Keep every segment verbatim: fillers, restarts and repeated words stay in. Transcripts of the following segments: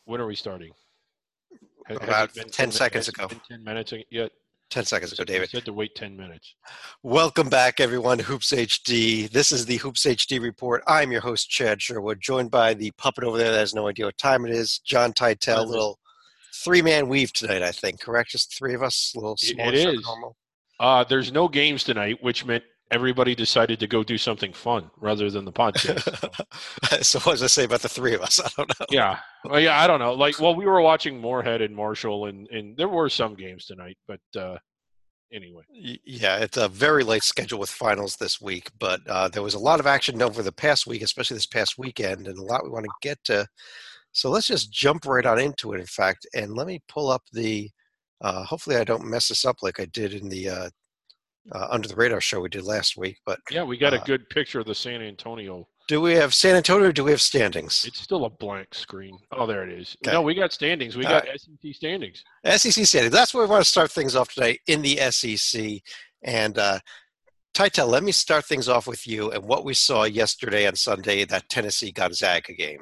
When are we starting? Has, About has it been ten ten, seconds has it ago. been ten minutes yet? ten seconds ago, David. You said to wait ten minutes. Welcome back, everyone, to Hoops H D. This is the Hoops H D Report. I'm your host, Chad Sherwood, joined by the puppet over there that has no idea what time it is, John Titel. Little three-man weave tonight, I think, correct? Just three of us, a little smaller It show is. than normal. Uh, there's no games tonight, which meant everybody decided to go do something fun rather than the podcast. So, so what does I say about the three of us? I don't know. Yeah. Well, yeah, I don't know. Like, well, we were watching Moorhead and Marshall, and, and there were some games tonight, but uh, anyway. Yeah, it's a very late schedule with finals this week, but uh, there was a lot of action over the past week, especially this past weekend, and a lot we want to get to. So let's just jump right on into it, in fact, and let me pull up the uh, – hopefully I don't mess this up like I did in the uh, uh, Under the Radar show we did last week. But yeah, we got uh, a good picture of the San Antonio. Do we have San Antonio or do we have standings? It's still a blank screen. Oh, there it is. Okay. No, we got standings. We All got right. S E C standings. S E C standings. That's where we want to start things off today, in the S E C. And uh, Titel, let me start things off with you and what we saw yesterday and Sunday, that Tennessee-Gonzaga game.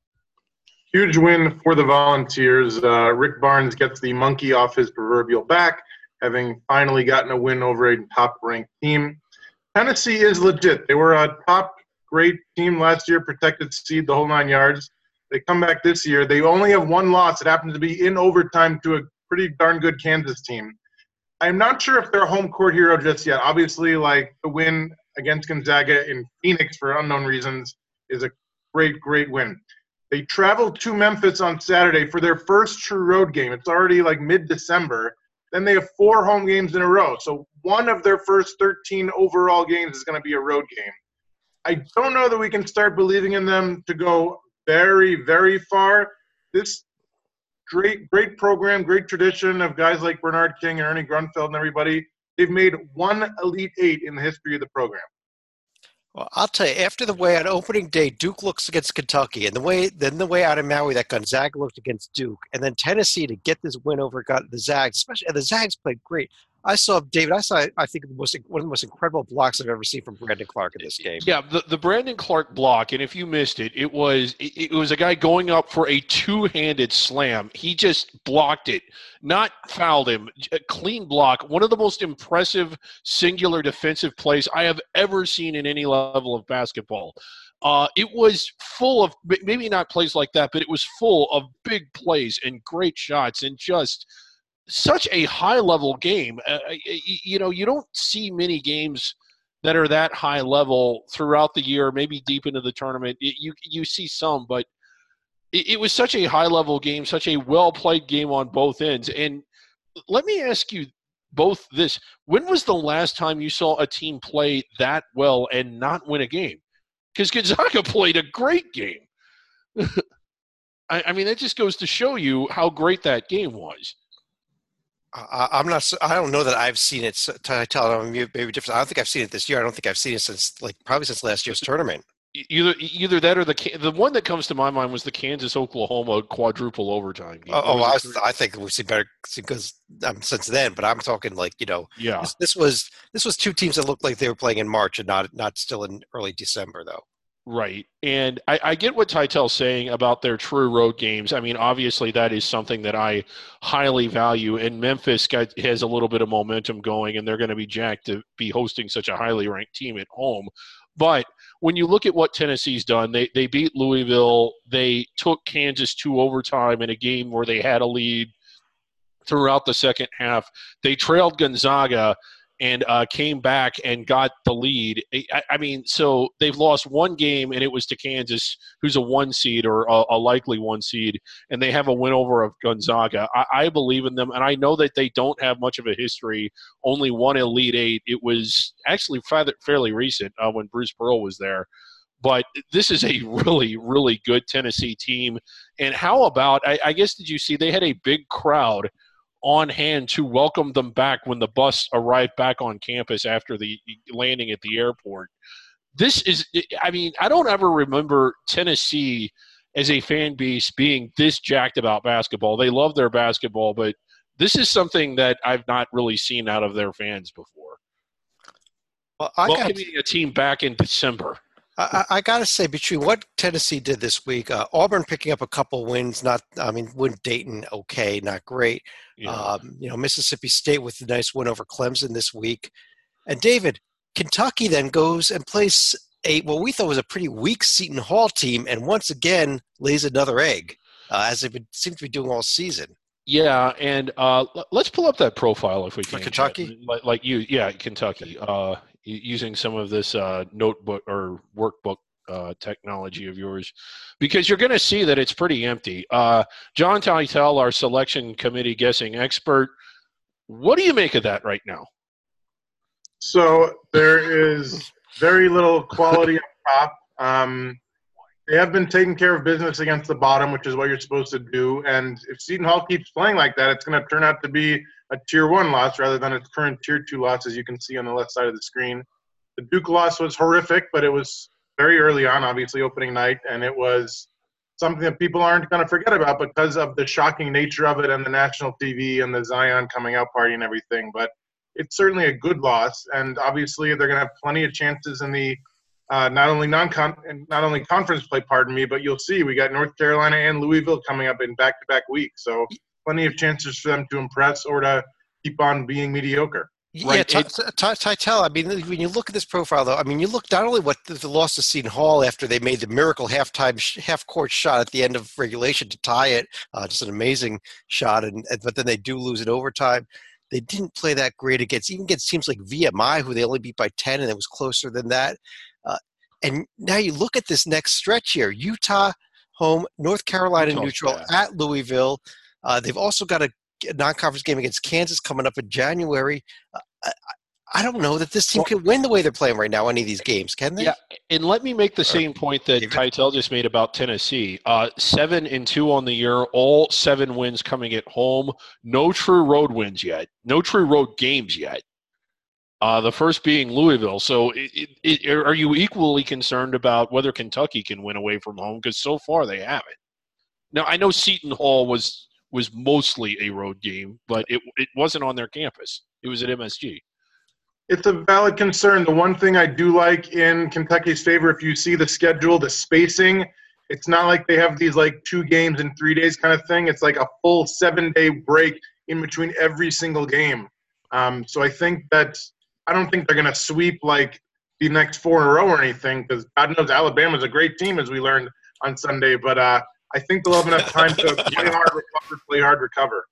Huge win for the Volunteers. Uh, Rick Barnes gets the monkey off his proverbial back, having finally gotten a win over a top-ranked team. Tennessee is legit. They were a top-grade team last year, protected seed, the whole nine yards. They come back this year. They only have one loss. It happens to be in overtime to a pretty darn good Kansas team. I'm not sure if they're a home court hero just yet. Obviously, like, the win against Gonzaga in Phoenix for unknown reasons is a great, great win. They traveled to Memphis on Saturday for their first true road game. It's already like mid-December. Then they have four home games in a row. So one of their first thirteen overall games is going to be a road game. I don't know that we can start believing in them to go very, very far. This great, great program, great tradition of guys like Bernard King and Ernie Grunfeld and everybody, they've made one Elite Eight in the history of the program. Well, I'll tell you, after the way on opening day Duke looks against Kentucky, and the way then the way out of Maui that Gonzaga looked against Duke, and then Tennessee to get this win over got the Zags, especially and the Zags played great. I saw David. I saw. I think the most one of the most incredible blocks I've ever seen from Brandon Clark in this game. Yeah, the, the Brandon Clark block, and if you missed it, it was it, it was a guy going up for a two-handed slam. He just blocked it, not fouled him. A clean block. One of the most impressive singular defensive plays I have ever seen in any level of basketball. Uh, it was full of maybe not plays like that, but it was full of big plays and great shots and just such a high-level game. Uh, you know, you don't see many games that are that high level throughout the year, maybe deep into the tournament. It, you you see some, but it, it was such a high-level game, such a well-played game on both ends. And let me ask you both this. When was the last time you saw a team play that well and not win a game? Because Gonzaga played a great game. I, I mean, that just goes to show you how great that game was. I, I'm not. I don't know that I've seen it. I tell maybe different. I don't think I've seen it this year. I don't think I've seen it since like probably since last year's tournament. Either either that or the the one that comes to my mind was the Kansas Oklahoma quadruple overtime game. Oh, oh I, was, I think we've seen better because um, since then. But I'm talking like you know. Yeah. This, this was this was two teams that looked like they were playing in March and not not still in early December though. Right. And I, I get what Titel's saying about their true road games. I mean, obviously that is something that I highly value. And Memphis got, has a little bit of momentum going, and they're going to be jacked to be hosting such a highly ranked team at home. But when you look at what Tennessee's done, they, they beat Louisville. They took Kansas to overtime in a game where they had a lead throughout the second half. They trailed Gonzaga and uh, came back and got the lead. I, I mean, so they've lost one game, and it was to Kansas, who's a one seed or a, a likely one seed, and they have a win over of Gonzaga. I, I believe in them, and I know that they don't have much of a history, only one Elite Eight. It was actually fairly recent uh, when Bruce Pearl was there. But this is a really, really good Tennessee team. And how about, I, I guess, did you see they had a big crowd on hand to welcome them back when the bus arrived back on campus after the landing at the airport. This is, I mean, I don't ever remember Tennessee as a fan base being this jacked about basketball. They love their basketball, but this is something that I've not really seen out of their fans before. Well, I Welcoming got, a team back in December. I, I got to say, between what Tennessee did this week, uh, Auburn picking up a couple wins, not, I mean, win Dayton, okay, not great. Yeah. Um, you know, Mississippi State with a nice win over Clemson this week. And David, Kentucky then goes and plays a, what we thought was a pretty weak Seton Hall team, and once again lays another egg, uh, as they've been, seem to be doing all season. Yeah, and uh, l- let's pull up that profile if we For can. Kentucky? Like, like you, yeah, Kentucky. Uh, u- using some of this uh, notebook or workbook uh, technology of yours, because you're going to see that it's pretty empty. Uh, John Teitel, our selection committee guessing expert, what do you make of that right now? So there is very little quality up top. Um, they have been taking care of business against the bottom, which is what you're supposed to do. And if Seton Hall keeps playing like that, it's going to turn out to be a tier one loss rather than its current tier two loss, as you can see on the left side of the screen. The Duke loss was horrific, but it was very early on, obviously opening night, and it was something that people aren't going to forget about because of the shocking nature of it and the national T V and the Zion coming out party and everything. But it's certainly a good loss, and obviously they're going to have plenty of chances in the uh, not only non-con not only conference play, pardon me, but you'll see we got North Carolina and Louisville coming up in back-to-back weeks, so plenty of chances for them to impress or to keep on being mediocre. Yeah, Right, Ty- it- Ty- Tytel, I mean, when you look at this profile, though, I mean, you look not only what the, the loss to Seton Hall after they made the miracle halftime, sh- half-court shot at the end of regulation to tie it, uh, just an amazing shot, and, and but then they do lose in overtime. They didn't play that great against, even against teams like V M I, who they only beat by ten, and it was closer than that. Uh, and now you look at this next stretch here: Utah home, North Carolina Utah's neutral, bad. at Louisville. Uh, they've also got a non-conference game against Kansas coming up in January. Uh, I, I don't know that this team Well- can win the way they're playing right now. Any of these games, can they? Yeah, and let me make the same point that David? Tytel just made about Tennessee. Uh, seven and two on the year, all seven wins coming at home. No true road wins yet. No true road games yet. Uh, the first being Louisville. So, it, it, it, are you equally concerned about whether Kentucky can win away from home? Because so far they haven't. Now I know Seton Hall was was mostly a road game, but it it wasn't on their campus. It was at M S G. It's a valid concern. The one thing I do like in Kentucky's favor, if you see the schedule, the spacing, it's not like they have these like two games in three days kind of thing. It's like a full seven-day break in between every single game. Um, so I think that I don't think they're going to sweep like the next four in a row or anything, because God knows Alabama's a great team, as we learned on Sunday. But uh, I think they'll have enough time to play hard, recover, play hard, recover.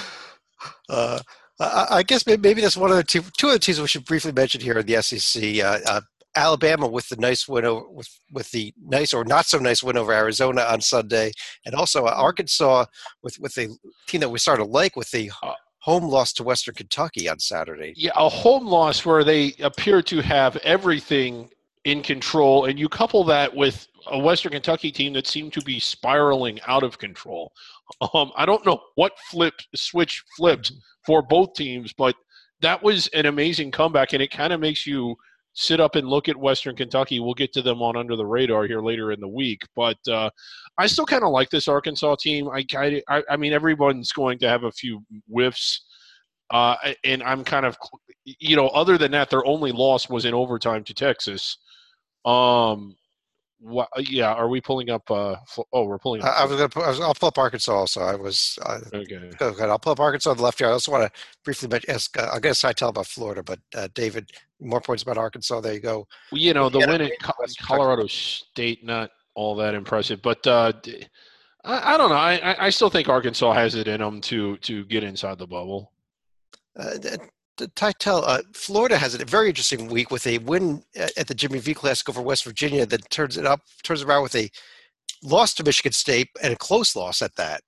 Uh, I I guess may- maybe that's one of the two, two other teams we should briefly mention here in the S E C. Uh, uh, Alabama with the nice win over, with with the nice or not so nice win over Arizona on Sunday, and also uh, Arkansas with with a team that we started to like with the home loss to Western Kentucky on Saturday. Yeah, a home loss where they appear to have everything in control, and you couple that with a Western Kentucky team that seemed to be spiraling out of control. Um, I don't know what flipped switch flipped for both teams, but that was an amazing comeback, and it kind of makes you sit up and look at Western Kentucky. We'll get to them on Under the Radar here later in the week, but uh, I still kind of like this Arkansas team. I, I, I mean, everyone's going to have a few whiffs, uh, and I'm kind of, you know, other than that, their only loss was in overtime to Texas. Um, what, yeah, are we pulling up? Uh, oh, we're pulling I, up. I was going to. I'll pull up Arkansas. Also, I was. Uh, Okay. Go ahead. I'll pull up Arkansas on the left here. I also want to briefly mention, ask. Uh, I'll get a tell about Florida, but uh, David, more points about Arkansas. There you go. Well, you know, the Indiana win at beat Co- Western Colorado State, not all that impressive, but uh, d- I, I don't know. I, I- I still think Arkansas has it in them to to get inside the bubble. Uh, Tytel, uh, Florida has a very interesting week with a win at the Jimmy V Classic over West Virginia that turns it up, turns around with a loss to Michigan State and a close loss at that.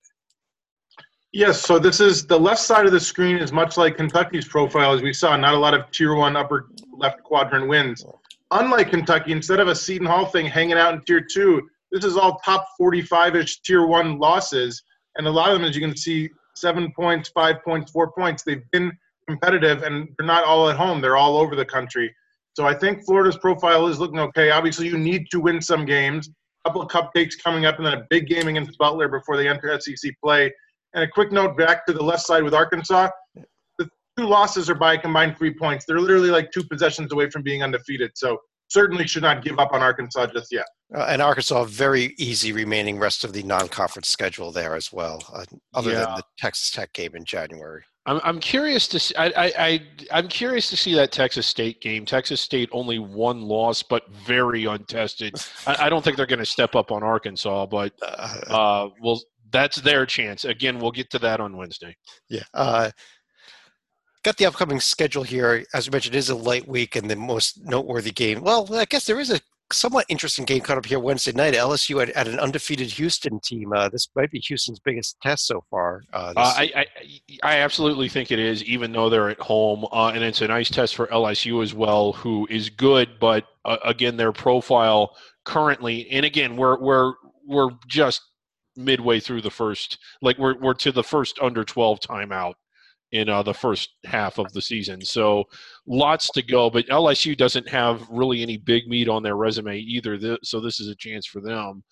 Yes, so this is the left side of the screen is much like Kentucky's profile, as we saw, not a lot of tier one upper left quadrant wins. Unlike Kentucky, instead of a Seton Hall thing hanging out in tier two, this is all top forty-five-ish tier one losses. And a lot of them, as you can see, seven points, five points, four points. They've been competitive, and they're not all at home. They're all over the country. So I think Florida's profile is looking okay. Obviously, you need to win some games. A couple of cupcakes coming up, and then a big game against Butler before they enter S E C play. And a quick note back to the left side with Arkansas. The two losses are by a combined three points. They're literally like two possessions away from being undefeated. So certainly should not give up on Arkansas just yet. Uh, and Arkansas, very easy remaining rest of the non-conference schedule there as well, uh, other Yeah. than the Texas Tech game in January. I'm I'm curious to see. I, I I I'm curious to see that Texas State game. Texas State only one loss, but very untested. I, I don't think they're going to step up on Arkansas, but Uh, uh, well, that's their chance. Again, we'll get to that on Wednesday. yeah. Uh, got the upcoming schedule here. As we mentioned, it is a light week, and the most noteworthy game. Well, I guess there is a somewhat interesting game coming up here Wednesday night. L S U at, at an undefeated Houston team. Uh, this might be Houston's biggest test so far. Uh, this, Uh, I, I I absolutely think it is, even though they're at home, uh, and it's a nice test for L S U as well, who is good, but uh, again, their profile currently, and again, we're we're we're just midway through the first, like we're we're to the first under twelve timeout in uh, the first half of the season. So lots to go, but L S U doesn't have really any big meat on their resume either. Th- so this is a chance for them.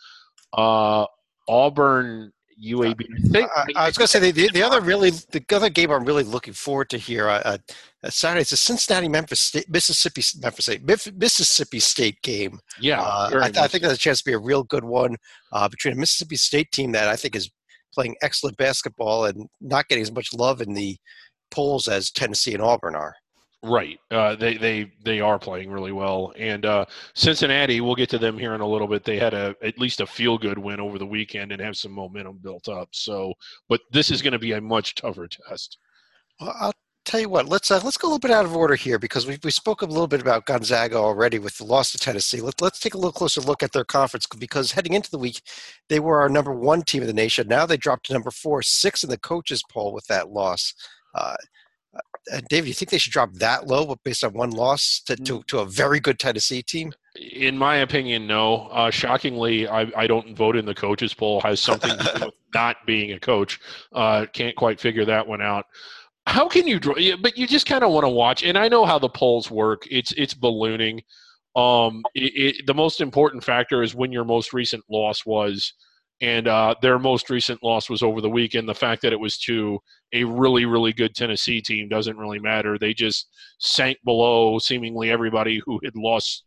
Uh, Auburn, U A B. I, think, I, I was going to say the, the, the other really the other game I'm really looking forward to here uh, uh, Saturday is the Cincinnati Memphis State, Mississippi Memphis State Mississippi State game. Yeah, uh, I, I think that's a chance to be a real good one uh, between a Mississippi State team that I think is playing excellent basketball and not getting as much love in the polls as Tennessee and Auburn are. Right. Uh, they, they, they are playing really well. And uh, Cincinnati, we'll get to them here in a little bit. They had a at least a feel-good win over the weekend and have some momentum built up. So, but this is going to be a much tougher test. Well, I'll tell you what. Let's uh, let's go a little bit out of order here because we we spoke a little bit about Gonzaga already with the loss to Tennessee. Let, let's take a little closer look at their conference because heading into the week, they were our number one team in the nation. Now they dropped to number four, six in the coaches poll with that loss. Uh, Uh, David, you think they should drop that low based on one loss to, to, to a very good Tennessee team? In my opinion, no. Uh, shockingly, I, I don't vote in the coaches poll. Has something to do with not being a coach. Uh, can't quite figure that one out. How can you draw? But you just kind of want to watch. And I know how the polls work. It's it's ballooning. Um, it, it, the most important factor is when your most recent loss was. And uh, their most recent loss was over the weekend. The fact that it was to a really, really good Tennessee team doesn't really matter. They just sank below seemingly everybody who had lost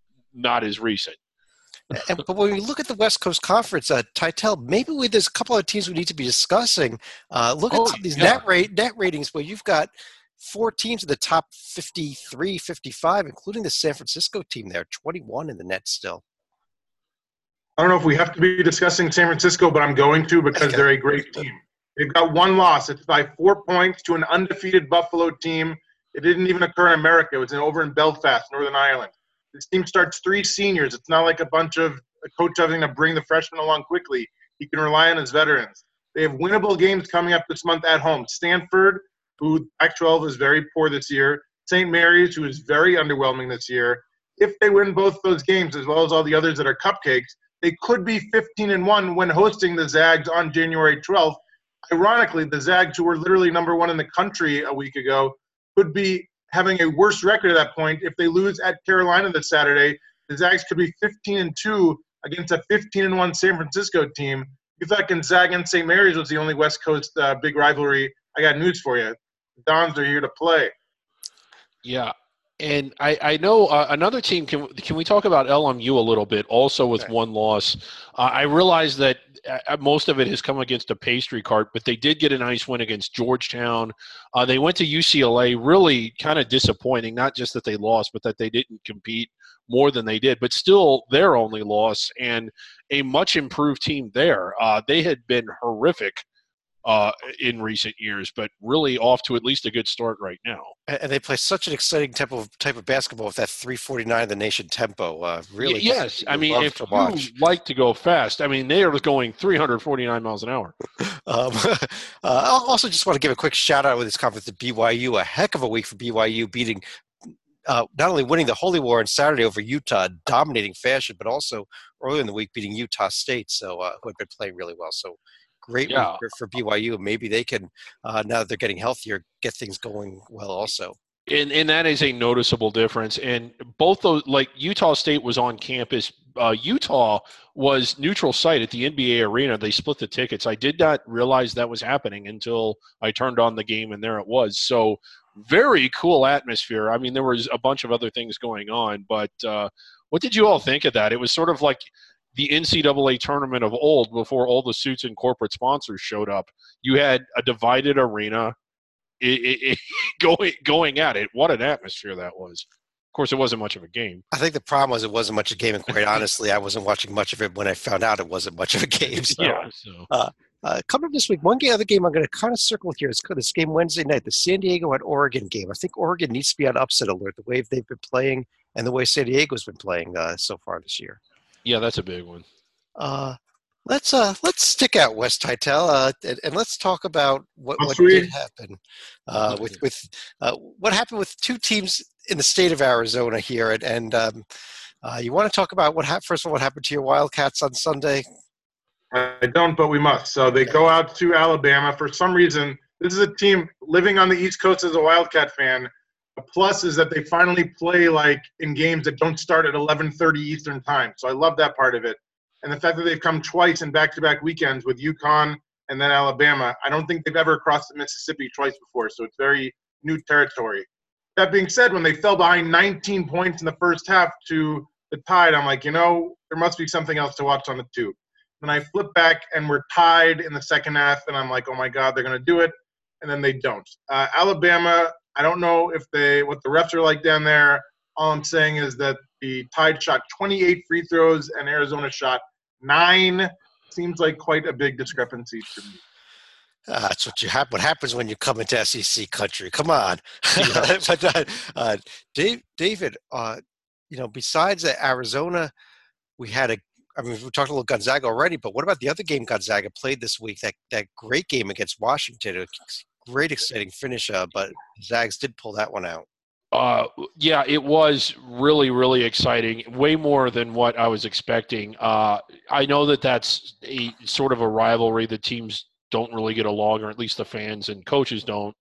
not as recent. And, but when we look at the West Coast Conference, uh, Titel, maybe we, there's a couple of teams we need to be discussing. Uh, look at Oh, some of these yeah. net, rate, net ratings where you've got four teams in the top fifty-three, fifty-five, including the San Francisco team there, twenty-one in the net still. I don't know if we have to be discussing San Francisco, but I'm going to because Okay. they're a great team. They've got one loss. It's by four points to an undefeated Buffalo team. It didn't even occur in America. It was in, over in Belfast, Northern Ireland. This team starts three seniors. It's not like a bunch of a coach having to bring the freshmen along quickly. He can rely on his veterans. They have winnable games coming up this month at home. Stanford, who Pac twelve is very poor this year. Saint Mary's, who is very underwhelming this year. If they win both those games, as well as all the others that are cupcakes, they could be fifteen and one when hosting the Zags on January twelfth. Ironically, the Zags, who were literally number one in the country a week ago, could be having a worse record at that point. If they lose at Carolina this Saturday, the Zags could be fifteen and two against a fifteen and one San Francisco team. You thought Gonzaga and Saint Mary's was the only West Coast uh, big rivalry. I got news for you. The Dons are here to play. Yeah. And I, I know uh, another team, can, can we talk about L M U a little bit, also with Okay. one loss? Uh, I realize that uh, most of it has come against a pastry cart, but they did get a nice win against Georgetown. Uh, they went to U C L A, really kind of disappointing, not just that they lost, but that they didn't compete more than they did, but still their only loss and a much improved team there. Uh, they had been horrific uh, in recent years, but really off to at least a good start right now. And they play such an exciting type of type of basketball with that three forty-nine the nation tempo. Uh, really, Y- yes. I mean, love if to you watch. like to go fast, I mean, they are going three forty-nine miles an hour. Um, uh, I also just want to give a quick shout out with this conference to B Y U. A heck of a week for B Y U, beating uh, not only winning the Holy War on Saturday over Utah, dominating fashion, but also earlier in the week beating Utah State, so uh, who had been playing really well. So great Yeah. week for, for B Y U. Maybe they can, uh, now that they're getting healthier, get things going well also. And and that is a noticeable difference. And both those, like Utah State was on campus. Uh, Utah was neutral site at the N B A arena. They split the tickets. I did not realize that was happening until I turned on the game, and there it was. So very cool atmosphere. I mean, there was a bunch of other things going on, but uh, what did you all think of that? It was sort of like the N C double A tournament of old before all the suits and corporate sponsors showed up. You had a divided arena it, it, it, going going at it. What an atmosphere that was. Of course, it wasn't much of a game. I think the problem was it wasn't much of a game, and quite honestly, I wasn't watching much of it when I found out it wasn't much of a game. So, yeah. So. Uh, uh, coming up this week, one game, other game I'm going to kind of circle here is this game Wednesday night, the San Diego at Oregon game. I think Oregon needs to be on upset alert, the way they've been playing and the way San Diego's been playing uh, so far this year. Yeah, that's a big one. Uh, let's uh, let's stick out West Titel uh, and, and let's talk about what, Oh, what sweet. did happen uh, with with uh, what happened with two teams in the state of Arizona here, and, and um, uh, you want to talk about what happened? First of all, what happened to your Wildcats on Sunday? I don't, but we must. So they go out to Alabama. For some reason, this is a team living on the East Coast as a Wildcat fan. A plus is that they finally play like in games that don't start at eleven thirty Eastern time. So I love that part of it. And the fact that they've come twice in back-to-back weekends with UConn and then Alabama, I don't think they've ever crossed the Mississippi twice before. So it's very new territory. That being said, when they fell behind nineteen points in the first half to the Tide, I'm like, you know, there must be something else to watch on the tube. Then I flip back and we're tied in the second half, and I'm like, oh my God, they're going to do it. And then they don't. Uh, Alabama, I don't know if they what the refs are like down there. All I'm saying is that the Tide shot twenty-eight free throws and Arizona shot nine. Seems like quite a big discrepancy to me. Uh, that's what you have. What happens when you come into S E C country? Come on, Yeah. but uh, uh, Dave, David, uh, you know, besides uh, Arizona, we had a. I mean, we talked a little Gonzaga already, but what about the other game Gonzaga played this week? That that great game against Washington, a great exciting finish, uh, but Zags did pull that one out. Uh, yeah, it was really, really exciting. Way more than what I was expecting. Uh, I know that that's a sort of a rivalry. The teams don't really get along, or at least the fans and coaches don't.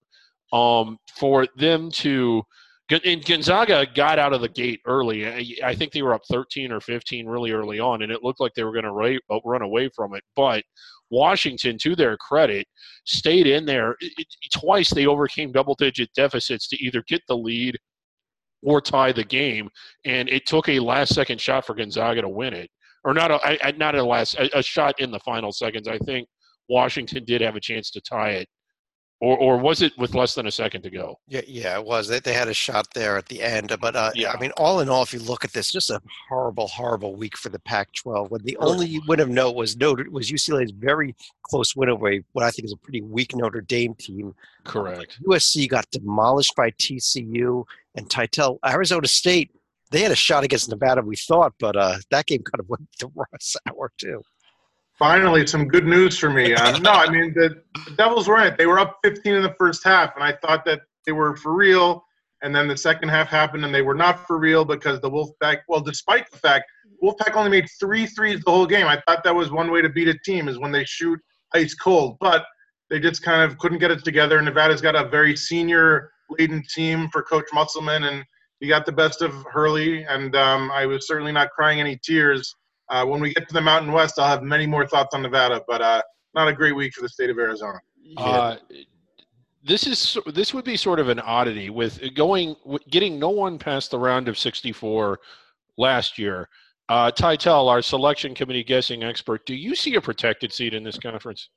Um, for them to and Gonzaga got out of the gate early. I, I think they were up thirteen or fifteen really early on, and it looked like they were going to run away from it. But Washington, to their credit, stayed in there. It, it, twice they overcame double-digit deficits to either get the lead or tie the game, and it took a last-second shot for Gonzaga to win it. Or not a, not a last a, a shot in the final seconds. I think Washington did have a chance to tie it. Or or was it with less than a second to go? Yeah, yeah, it was. They, they had a shot there at the end. But, uh, Yeah. I mean, all in all, if you look at this, just a horrible, horrible week for the Pac twelve. When the only win of note was noted was U C L A's very close win over a, what I think is a pretty weak Notre Dame team. Correct. U S C got demolished by T C U and Titel. Arizona State, they had a shot against Nevada, we thought, but uh, that game kind of went the raw sour, too. Finally, some good news for me. Um, no, I mean, the, the Devils were in it. They were up fifteen in the first half, and I thought that they were for real. And then the second half happened, and they were not for real because the Wolfpack, well, despite the fact Wolfpack only made three threes the whole game. I thought that was one way to beat a team is when they shoot ice cold. But they just kind of couldn't get it together. Nevada's got a very senior-laden team for Coach Musselman, and he got the best of Hurley, and um, I was certainly not crying any tears. Uh, when we get to the Mountain West, I'll have many more thoughts on Nevada, but uh, not a great week for the state of Arizona. Uh, this is this would be sort of an oddity with going getting no one past the round of sixty-four last year. Uh, Titel, our selection committee guessing expert, do you see a protected seat in this conference?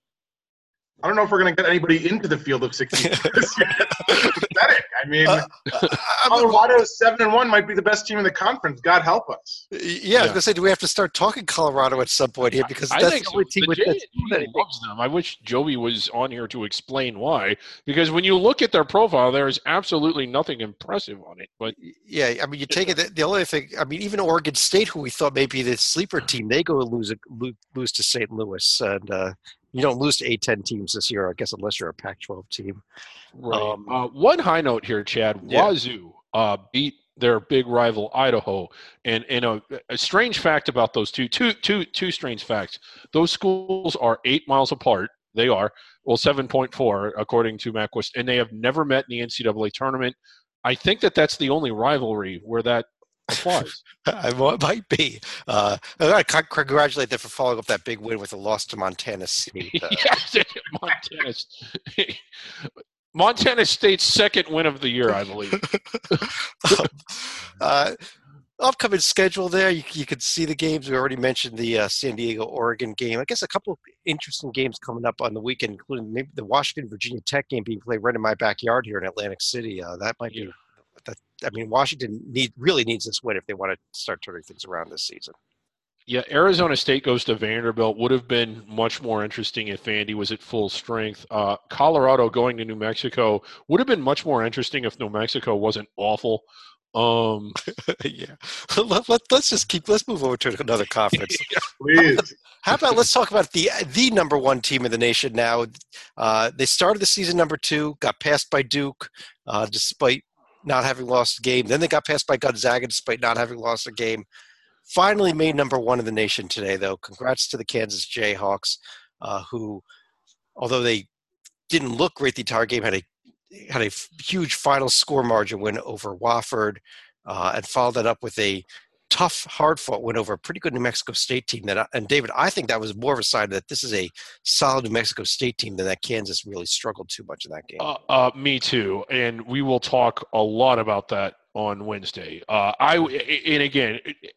I don't know if we're going to get anybody into the field of sixty-four this year. It's pathetic. I mean, Uh, Colorado seven and one might be the best team in the conference. God help us. Yeah, I was Yeah. going to say, do we have to start talking Colorado at some point here? Because I that's think the so. only team The with J- that's Joey loves them. I wish Joey was on here to explain why. Because when you look at their profile, there is absolutely nothing impressive on it. But Yeah, I mean, you take it. The, the only thing, I mean, even Oregon State, who we thought may be the sleeper team, they go lose a, lo- lose to Saint Louis, and uh, you don't lose to A ten teams this year, I guess, unless you're a Pac twelve team. Um, uh, one high note here, Chad. Yeah. Wazoo uh, beat their big rival Idaho, and and a, a strange fact about those two, two, two, two strange facts. Those schools are eight miles apart. They are well seven point four according to MapQuest, and they have never met in the N C double A tournament. I think that that's the only rivalry where that applies. I well, it might be. Uh, I got to congratulate them for following up that big win with a loss to Montana State. Uh, Yes, Montana. Montana State's second win of the year, I believe. uh, upcoming schedule there, you, you can see the games. We already mentioned the uh, San Diego-Oregon game. I guess a couple of interesting games coming up on the weekend, including maybe the Washington-Virginia Tech game being played right in my backyard here in Atlantic City. Uh, that might be Yeah. – that, I mean, Washington need really needs this win if they want to start turning things around this season. Yeah, Arizona State goes to Vanderbilt. Would have been much more interesting if Vandy was at full strength. Uh, Colorado going to New Mexico would have been much more interesting if New Mexico wasn't awful. Um, yeah. Let, let, let's just keep – let's move over to another conference. Please. How about let's talk about the the number one team in the nation now. Uh, they started the season number two, got passed by Duke uh, despite not having lost a game. Then they got passed by Gonzaga despite not having lost a game. Finally made number one in the nation today, though. Congrats to the Kansas Jayhawks, uh, who, although they didn't look great the entire game, had a had a huge final score margin win over Wofford, uh, and followed that up with a tough, hard-fought win over a pretty good New Mexico State team. That, and David, I think that was more of a sign that this is a solid New Mexico State team than that Kansas really struggled too much in that game. uh, uh, me too, and we will talk a lot about that on Wednesday. Uh, I and again,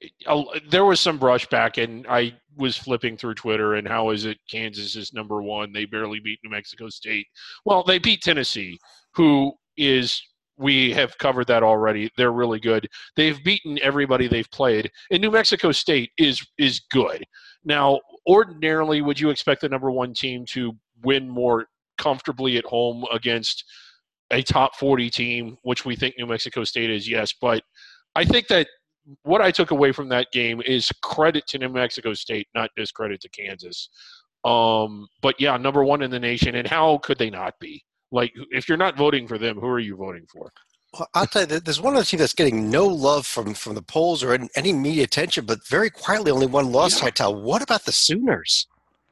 there was some brushback, and I was flipping through Twitter, and how is it Kansas is number one? They barely beat New Mexico State. Well, they beat Tennessee, who is – we have covered that already. They're really good. They've beaten everybody they've played, and New Mexico State is is good. Now, ordinarily, would you expect the number one team to win more comfortably at home against a top forty team, which we think New Mexico State is? Yes, but I think that what I took away from that game is credit to New Mexico State, not discredit to Kansas. Um, but yeah, number one in the nation, and how could they not be? Like, if you're not voting for them, who are you voting for? Well, I'll tell you, there's one other team that's getting no love from, from the polls or any media attention, but very quietly only one loss, Yeah. Hightower. What about the Sooners?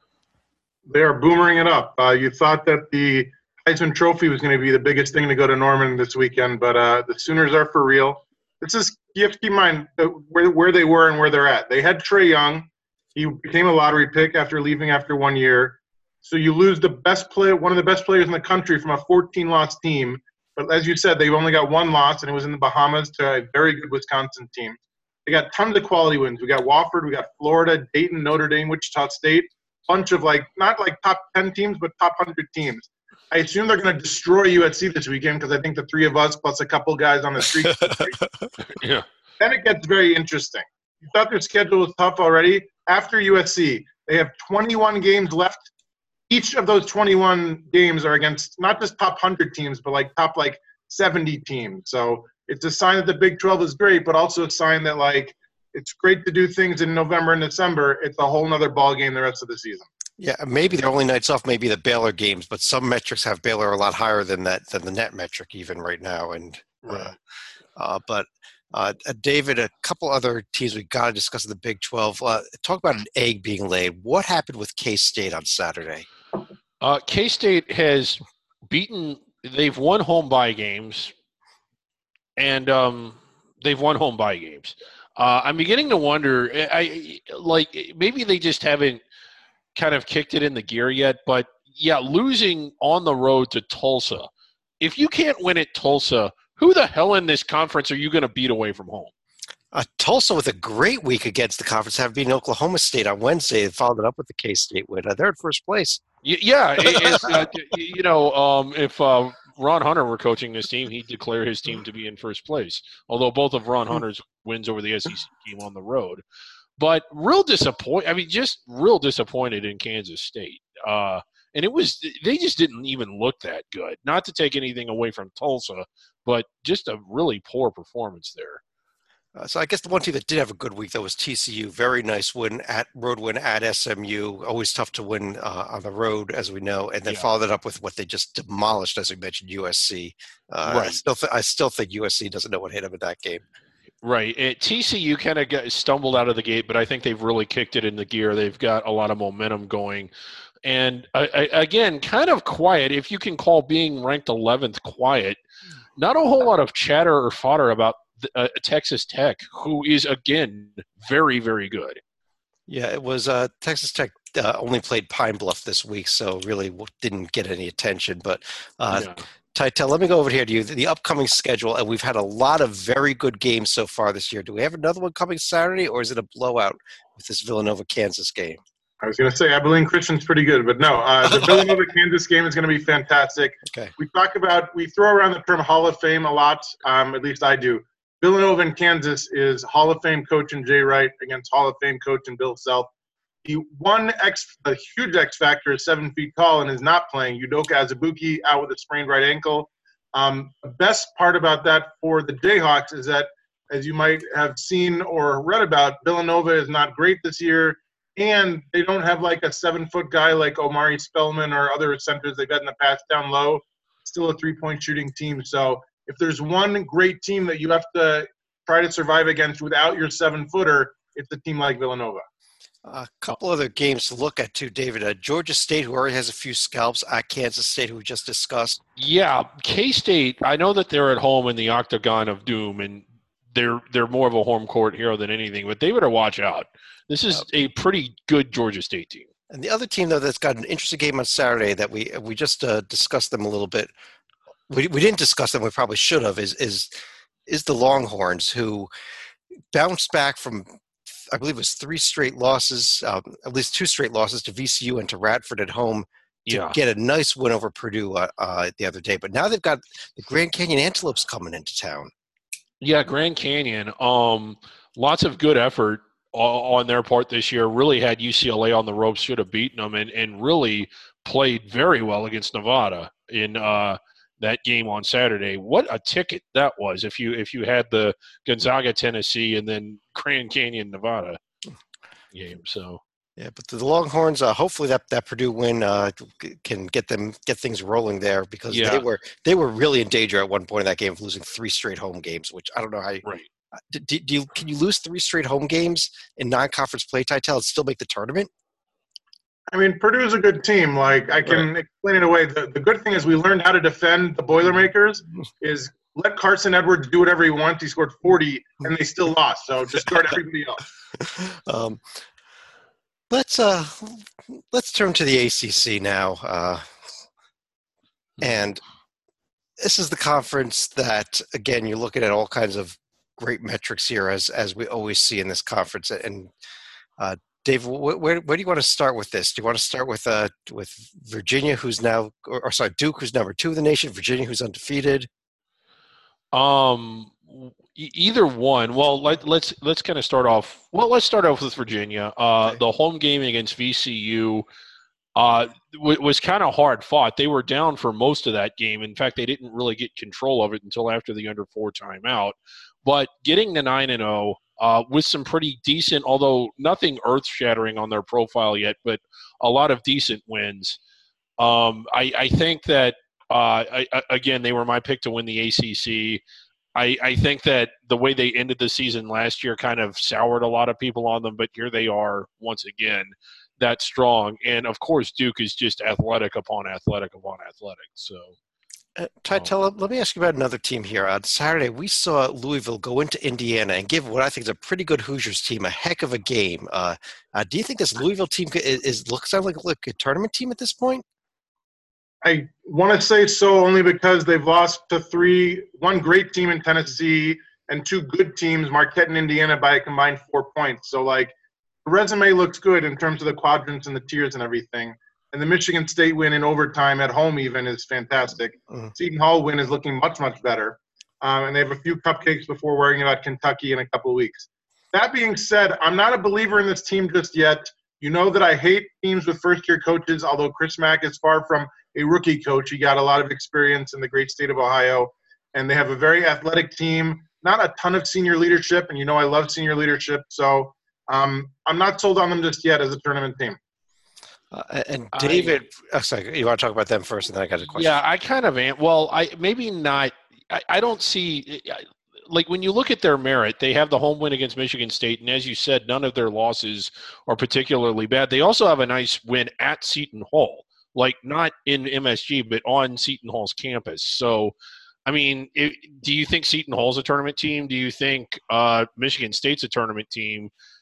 They are boomering it up. Uh, you thought that the Heisman Trophy was going to be the biggest thing to go to Norman this weekend, but uh, the Sooners are for real. This is you have to keep in mind where where they were and where they're at. They had Trae Young. He became a lottery pick after leaving after one year. So you lose the best player, one of the best players in the country from a fourteen-loss team. But as you said, they've only got one loss, and it was in the Bahamas to a very good Wisconsin team. They got tons of quality wins. We got Wofford, we got Florida, Dayton, Notre Dame, Wichita State. Bunch of, like, not like top ten teams, but top one hundred teams. I assume they're going to destroy U S C this weekend because I think the three of us plus a couple guys on the street. Yeah. Then it gets very interesting. You thought their schedule was tough already. After U S C, they have twenty-one games left. Each of those twenty-one games are against not just top one hundred teams, but like top like seventy teams. So it's a sign that the Big twelve is great, but also a sign that like it's great to do things in November and December. It's a whole nother ball game the rest of the season. Yeah, maybe their only nights off may be the Baylor games, but some metrics have Baylor a lot higher than that than the net metric even right now. And uh, uh, but uh, David, a couple other teams we got to discuss in the Big twelve. Uh, talk about an egg being laid. What happened with K-State on Saturday? Uh, K-State has beaten – they've won home bye games, and um, they've won home bye games. Uh, I'm beginning to wonder – I like maybe they just haven't kind of kicked it in the gear yet, but, yeah, losing on the road to Tulsa. If you can't win at Tulsa, who the hell in this conference are you going to beat away from home? Uh, Tulsa with a great week against the conference, having beaten Oklahoma State on Wednesday and followed it up with the K-State win. Uh, they're in first place. Yeah, it, it's, uh, you know, um, if uh, Ron Hunter were coaching this team, he'd declare his team to be in first place. Although both of Ron Hunter's wins over the S E C team on the road, but real disappoint. I mean, just real disappointed in Kansas State. Uh, and it was they just didn't even look that good. Not to take anything away from Tulsa, but just a really poor performance there. Uh, so I guess the one team that did have a good week, though, was T C U. Very nice win at road win at S M U. Always tough to win uh, on the road, as we know, and then yeah. followed it up with what they just demolished, as we mentioned, U S C. Uh, right. I still, th- I still think U S C doesn't know what hit them in that game. Right. It, T C U kind of stumbled out of the gate, but I think they've really kicked it in the gear. They've got a lot of momentum going. And, uh, again, kind of quiet, if you can call being ranked eleventh quiet. Not a whole lot of chatter or fodder about Uh, Texas Tech, who is, again, very, very good. Yeah, it was uh, Texas Tech uh, only played Pine Bluff this week, so really didn't get any attention. But uh, yeah. Tytel, let me go over here to you. The upcoming schedule, and we've had a lot of very good games so far this year. Do we have another one coming Saturday, or is it a blowout with this Villanova-Kansas game? I was going to say Abilene Christian's pretty good, but no, uh, the Villanova-Kansas game is going to be fantastic. Okay. We talk about, we throw around the term Hall of Fame a lot, um, at least I do. Villanova and Kansas is Hall of Fame coach and Jay Wright against Hall of Fame coach and Bill Self. The one X, the huge X factor is seven feet tall and is not playing. Udoka Azubuike out with a sprained right ankle. Um, the best part about that for the Jayhawks is that, as you might have seen or read about, Villanova is not great this year, and they don't have like a seven-foot guy like Omari Spellman or other centers they've had in the past down low. Still a three-point shooting team. So if there's one great team that you have to try to survive against without your seven-footer, it's a team like Villanova. A couple other games to look at too, David. Uh, Georgia State, who already has a few scalps, at Kansas State, who we just discussed. Yeah, K-State, I know that they're at home in the Octagon of Doom, and they're they're more of a home court hero than anything, but they better watch out. This is a pretty good Georgia State team. And the other team, though, that's got an interesting game on Saturday that we we just uh, discussed them a little bit. We we didn't discuss them. We probably should have. Is is is the Longhorns, who bounced back from, I believe it was three straight losses, um, at least two straight losses to V C U and to Radford at home to Yeah. get a nice win over Purdue uh, uh, the other day. But now they've got the Grand Canyon Antelopes coming into town. Yeah, Grand Canyon. Um, lots of good effort o- on their part this year. Really had U C L A on the ropes, should have beaten them, and, and really played very well against Nevada in uh, that game on Saturday. What a ticket that was! If you if you had the Gonzaga, Tennessee, and then Grand Canyon, Nevada game. So Yeah, but the Longhorns, uh, hopefully that, that Purdue win uh, can get them get things rolling there, because Yeah. they were they were really in danger at one point in that game of losing three straight home games. Which I don't know how. You, right. do, do do you can you lose three straight home games in non-conference play, Tytel, and still make the tournament? I mean, Purdue's a good team. Like, I can explain it away. The, the good thing is we learned how to defend the Boilermakers is let Carson Edwards do whatever he wants. He scored forty, and they still lost. So just guard everybody else. Um, let's uh, let's turn to the A C C now, uh, and this is the conference that, again, you're looking at all kinds of great metrics here, as as we always see in this conference. And uh, Dave, wh- where where do you want to start with this? Do you want to start with uh with Virginia, who's now, or, or sorry, Duke, who's number two in the nation, Virginia, who's undefeated? Um, e- either one. Well, let, let's let's kind of start off. Well, let's start off with Virginia. Uh, Okay. The home game against V C U uh, w- was kind of hard fought. They were down for most of that game. In fact, they didn't really get control of it until after the under four timeout. But getting to nine and zero uh, with some pretty decent, although nothing earth shattering on their profile yet, but a lot of decent wins. Um, I, I think that. Uh, I, I, again, they were my pick to win the A C C. I, I think that the way they ended the season last year kind of soured a lot of people on them, but here they are once again, that strong. And, of course, Duke is just athletic upon athletic upon athletic. So, Uh, Tytel, let me ask you about another team here. On Saturday, we saw Louisville go into Indiana and give what I think is a pretty good Hoosiers team a heck of a game. Uh, uh, do you think this Louisville team is, is looks like, like a tournament team at this point? I want to say so only because they've lost to three, one great team in Tennessee and two good teams, Marquette and Indiana, by a combined four points. So, like, the resume looks good in terms of the quadrants and the tiers and everything. And the Michigan State win in overtime at home even is fantastic. Mm. Seton Hall win is looking much, much better. Um, and they have a few cupcakes before worrying about Kentucky in a couple of weeks. That being said, I'm not a believer in this team just yet. You know that I hate teams with first-year coaches, although Chris Mack is far from a rookie coach. He got a lot of experience in the great state of Ohio. And they have a very athletic team, not a ton of senior leadership. And you know I love senior leadership. So um, I'm not sold on them just yet as a tournament team. Uh, and David, I, oh, sorry, you want to talk about them first, and then I got a question. Yeah, I kind of am. Well, I maybe not. I, I don't see – like when you look at their merit, they have the home win against Michigan State, and as you said, none of their losses are particularly bad. They also have a nice win at Seton Hall, like not in M S G, but on Seton Hall's campus. So, I mean, it, do you think Seton Hall's a tournament team? Do you think uh, Michigan State's a tournament team?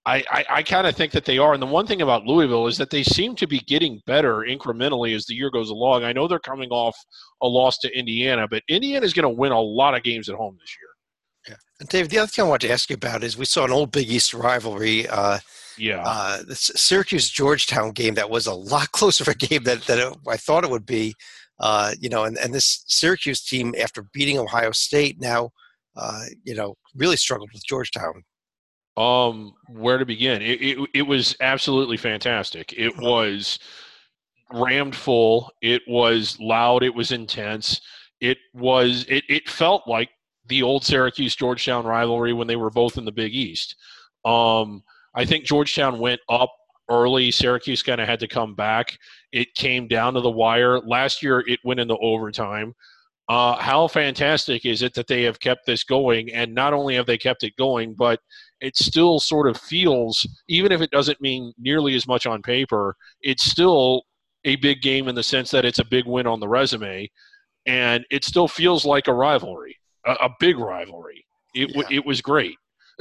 I, I, I kind of think that they are. And the one thing about Louisville is that they seem to be getting better incrementally as the year goes along. I know they're coming off a loss to Indiana, but Indiana is going to win a lot of games at home this year. Yeah. And Dave, the other thing I wanted to ask you about is we saw an old Big East rivalry. Uh, yeah. Uh, the Syracuse-Georgetown game that was a lot closer of a game than, than it, I thought it would be. Uh, you know, and, and this Syracuse team, after beating Ohio State, now, uh, you know, really struggled with Georgetown. Um, where to begin? It, it it was absolutely fantastic. It was rammed full. It was loud. It was intense. It was. It it felt like the old Syracuse Georgetown rivalry when they were both in the Big East. Um, I think Georgetown went up early. Syracuse kind of had to come back. It came down to the wire. Last year, it went into overtime. Uh, how fantastic is it that they have kept this going? And not only have they kept it going, but it still sort of feels, even if it doesn't mean nearly as much on paper, it's still a big game in the sense that it's a big win on the resume. And it still feels like a rivalry, a, a big rivalry. It, yeah. it was great.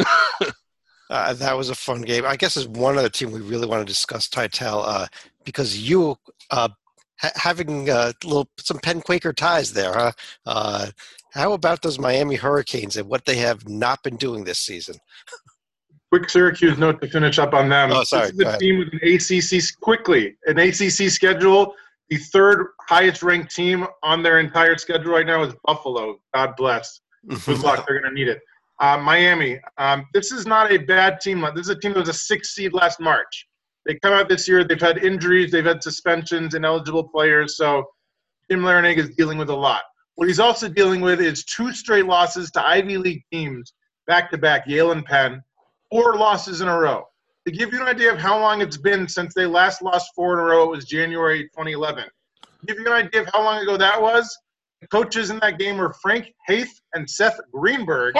Uh, that was a fun game. I guess is one other team we really want to discuss, Titel, uh, because you uh, ha- having uh, little some Penn Quaker ties there, huh? Uh, how about those Miami Hurricanes and what they have not been doing this season? Quick Syracuse note to finish up on them. Oh, sorry. This is a team with an A C C quickly an A C C schedule. The third highest ranked team on their entire schedule right now is Buffalo. God bless. Good luck. They're going to need it. Uh, Miami, um, this is not a bad team. This is a team that was a six seed last March. They come out this year. They've had injuries. They've had suspensions, ineligible players. So Jim Larinaga is dealing with a lot. What he's also dealing with is two straight losses to Ivy League teams, back-to-back, Yale and Penn, four losses in a row. To give you an idea of how long it's been since they last lost four in a row, it was January twenty eleven. To give you an idea of how long ago that was, the coaches in that game were Frank Haith and Seth Greenberg.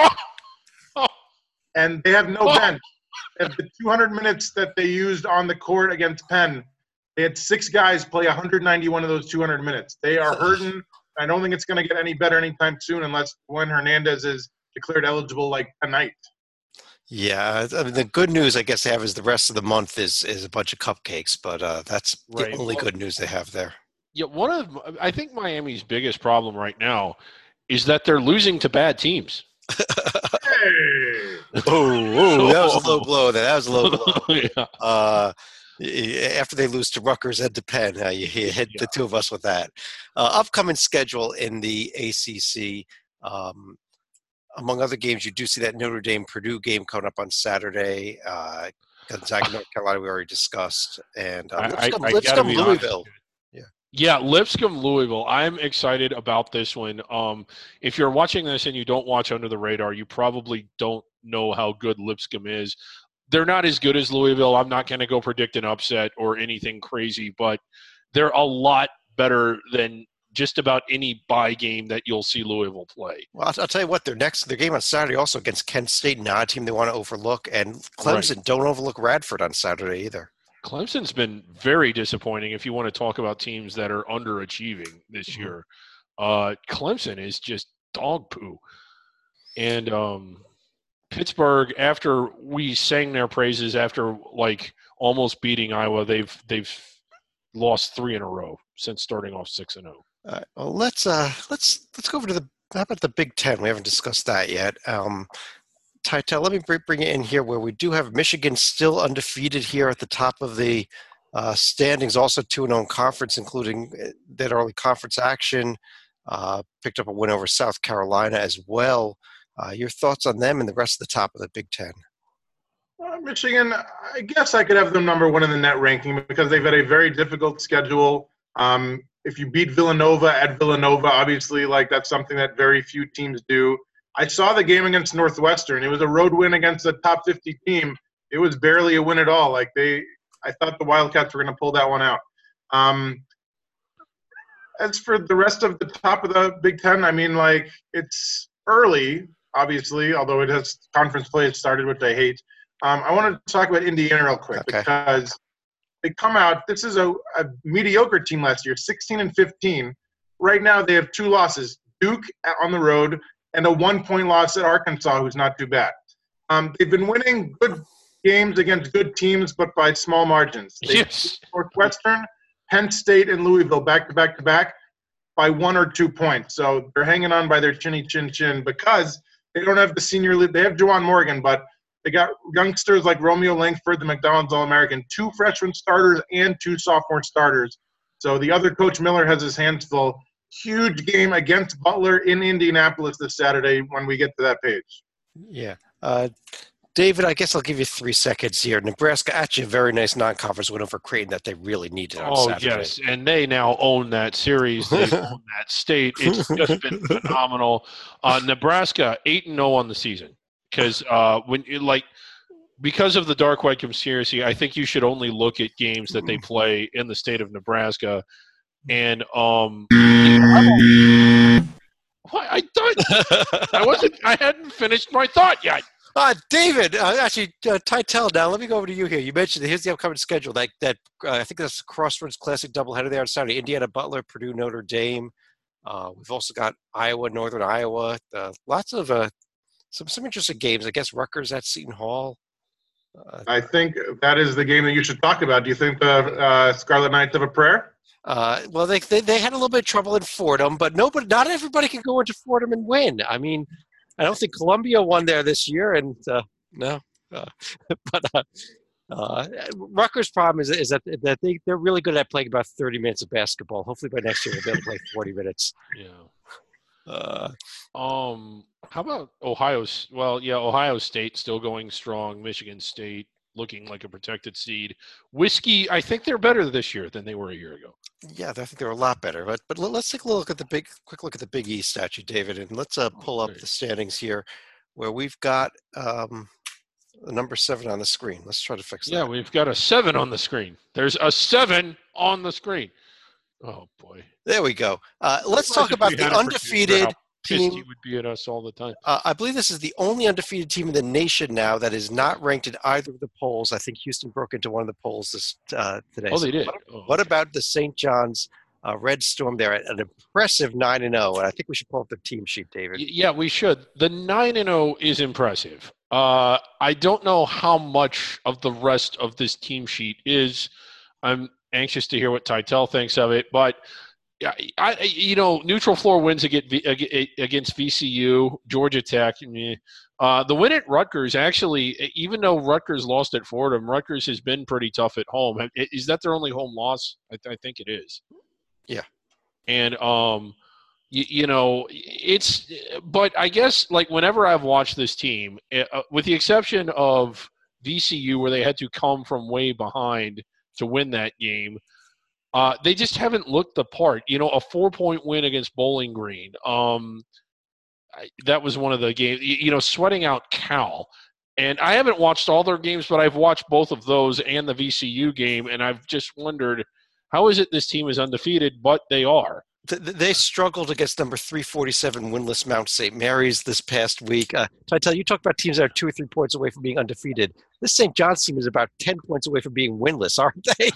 And they have no bench. At the two hundred minutes that they used on the court against Penn, they had six guys play one hundred ninety-one of those two hundred minutes. They are hurting. I don't think it's going to get any better anytime soon unless Juan Hernandez is declared eligible like tonight. Yeah, I mean, the good news I guess they have is the rest of the month is is a bunch of cupcakes, but uh, that's Right. the only Well, good news they have there. Yeah, one of I think Miami's biggest problem right now is that they're losing to bad teams. Hey! Oh, oh, that was a low blow. There, that was a low blow. yeah. Uh, after they lose to Rutgers and to Penn, uh, you, you hit Yeah. the two of us with that. Uh, upcoming schedule in the A C C. Um, among other games, you do see that Notre Dame Purdue game coming up on Saturday. Uh, Gonzaga, North Carolina, we already discussed, and uh, I- Lipscomb, I- I Lipscomb gotta be honest. Louisville. Yeah, Lipscomb, Louisville. I'm excited about this one. Um, if you're watching this and you don't watch Under the Radar, you probably don't know how good Lipscomb is. They're not as good as Louisville. I'm not going to go predict an upset or anything crazy, but they're a lot better than just about any bye game that you'll see Louisville play. Well, I'll, I'll tell you what. Their next their game on Saturday also against Kent State, not a team they want to overlook, and Clemson. Right. Don't overlook Radford on Saturday either. Clemson's been very disappointing if you want to talk about teams that are underachieving this Mhm. year. Uh, Clemson is just dog poo. And um, Pittsburgh, after we sang their praises after like almost beating Iowa, they've they've lost three in a row since starting off six and zero. All right, well, let's uh, let's let's go over to the how about the Big Ten? We haven't discussed that yet. Um, Titel, let me bring, bring it in here where we do have Michigan still undefeated here at the top of the uh, standings, also two and oh in conference, including that early conference action. Uh, picked up a win over South Carolina as well. Uh, your thoughts on them and the rest of the top of the Big Ten? Uh, Michigan, I guess I could have them number one in the net ranking because they've had a very difficult schedule. Um, if you beat Villanova at Villanova, obviously, like that's something that very few teams do. I saw the game against Northwestern. It was a road win against a top fifty team. It was barely a win at all. Like they, I thought the Wildcats were going to pull that one out. Um, as for the rest of the top of the Big Ten, I mean, like it's early, obviously, although it has conference play has started, which I hate. Um, I want to talk about Indiana real quick Okay. because they come out. This is a, a mediocre team last year, sixteen and fifteen. Right now, they have two losses: Duke on the road and a one-point loss at Arkansas, who's not too bad. Um, they've been winning good games against good teams, but by small margins. They Yes. Northwestern, Penn State, and Louisville back to back to back by one or two points. So they're hanging on by their chinny chin chin because they don't have the senior lead. They have Juwan Morgan, but they got youngsters like Romeo Langford, the McDonald's All-American, two freshman starters and two sophomore starters. So the other Coach Miller has his hands full. Huge game against Butler in Indianapolis this Saturday when we get to that page. Yeah. Uh, David, I guess I'll give you three seconds here. Nebraska, actually a very nice non-conference win over Creighton that they really needed on Oh, Saturday. yes, and they now own that series. They own that state. It's just been phenomenal. Uh, Nebraska, eight and oh on the season. Because uh, when you, like, because of the dark white conspiracy, I think you should only look at games that they play in the state of Nebraska. And um, what I thought I wasn't. I hadn't finished my thought yet. Uh, David, uh, actually, uh, Titel, now let me go over to you here. You mentioned, here's the upcoming schedule. That, that uh, I think that's the Crossroads Classic doubleheader there on Saturday. Indiana, Butler, Purdue, Notre Dame. Uh, we've also got Iowa, Northern Iowa. Uh, lots of uh, some some interesting games. I guess Rutgers at Seton Hall. Uh, I think that is the game that you should talk about. Do you think the uh, Scarlet Knights have a prayer? uh, well, they, they they had a little bit of trouble in Fordham, but nobody, not everybody can go into Fordham and win. I mean, I don't think Columbia won there this year, and uh, no, uh, but uh, uh, Rutgers' problem is, is that that they they're really good at playing about thirty minutes of basketball. Hopefully, by next year we'll be able to play forty minutes. Yeah. Uh, Um. How about Ohio? S- Well, yeah, Ohio State still going strong. Michigan State looking like a protected seed. Whiskey, I think they're better this year than they were a year ago. yeah, I think they're a lot better. But but let's take a look at the big quick look at the Big East statue, David, and let's uh, pull up Okay. the standings here, where we've got um, the number seven on the screen. Let's try to fix that. Yeah, we've got a seven on the screen. There's a seven on the screen. Oh boy. There we go. Uh, let's talk Imagine if about we the had a producer, undefeated how pissed team. he would be at us all the time. Uh, I believe this is the only undefeated team in the nation now that is not ranked in either of the polls. I think Houston broke into one of the polls this uh, today. Oh, So they did. What, Oh, what okay. about the Saint John's uh, Red Storm there at an impressive nine and zero? And I think we should pull up the team sheet, David. Y- Yeah, we should. The nine and zero is impressive. Uh, I don't know how much of the rest of this team sheet is. I'm anxious to hear what Titel thinks of it, but yeah, I, I you know, neutral floor wins against V- against V C U, Georgia Tech. meh. Uh, the win at Rutgers, actually, even though Rutgers lost at Fordham, Rutgers has been pretty tough at home. Is that their only home loss? I, I think it is. Yeah. And um, you, you know, it's. But I guess like whenever I've watched this team, uh, with the exception of V C U, where they had to come from way behind to win that game. Uh, they just haven't looked the part. You know, a four-point win against Bowling Green. Um, I, that was one of the games. You, you know, sweating out Cal. And I haven't watched all their games, but I've watched both of those and the V C U game, and I've just wondered, how is it this team is undefeated, but they are? Th- th- They struggled against number three forty-seven winless Mount Saint Mary's this past week. Uh, so I tell you, you talk about teams that are two or three points away from being undefeated. This Saint John's team is about ten points away from being winless, aren't they?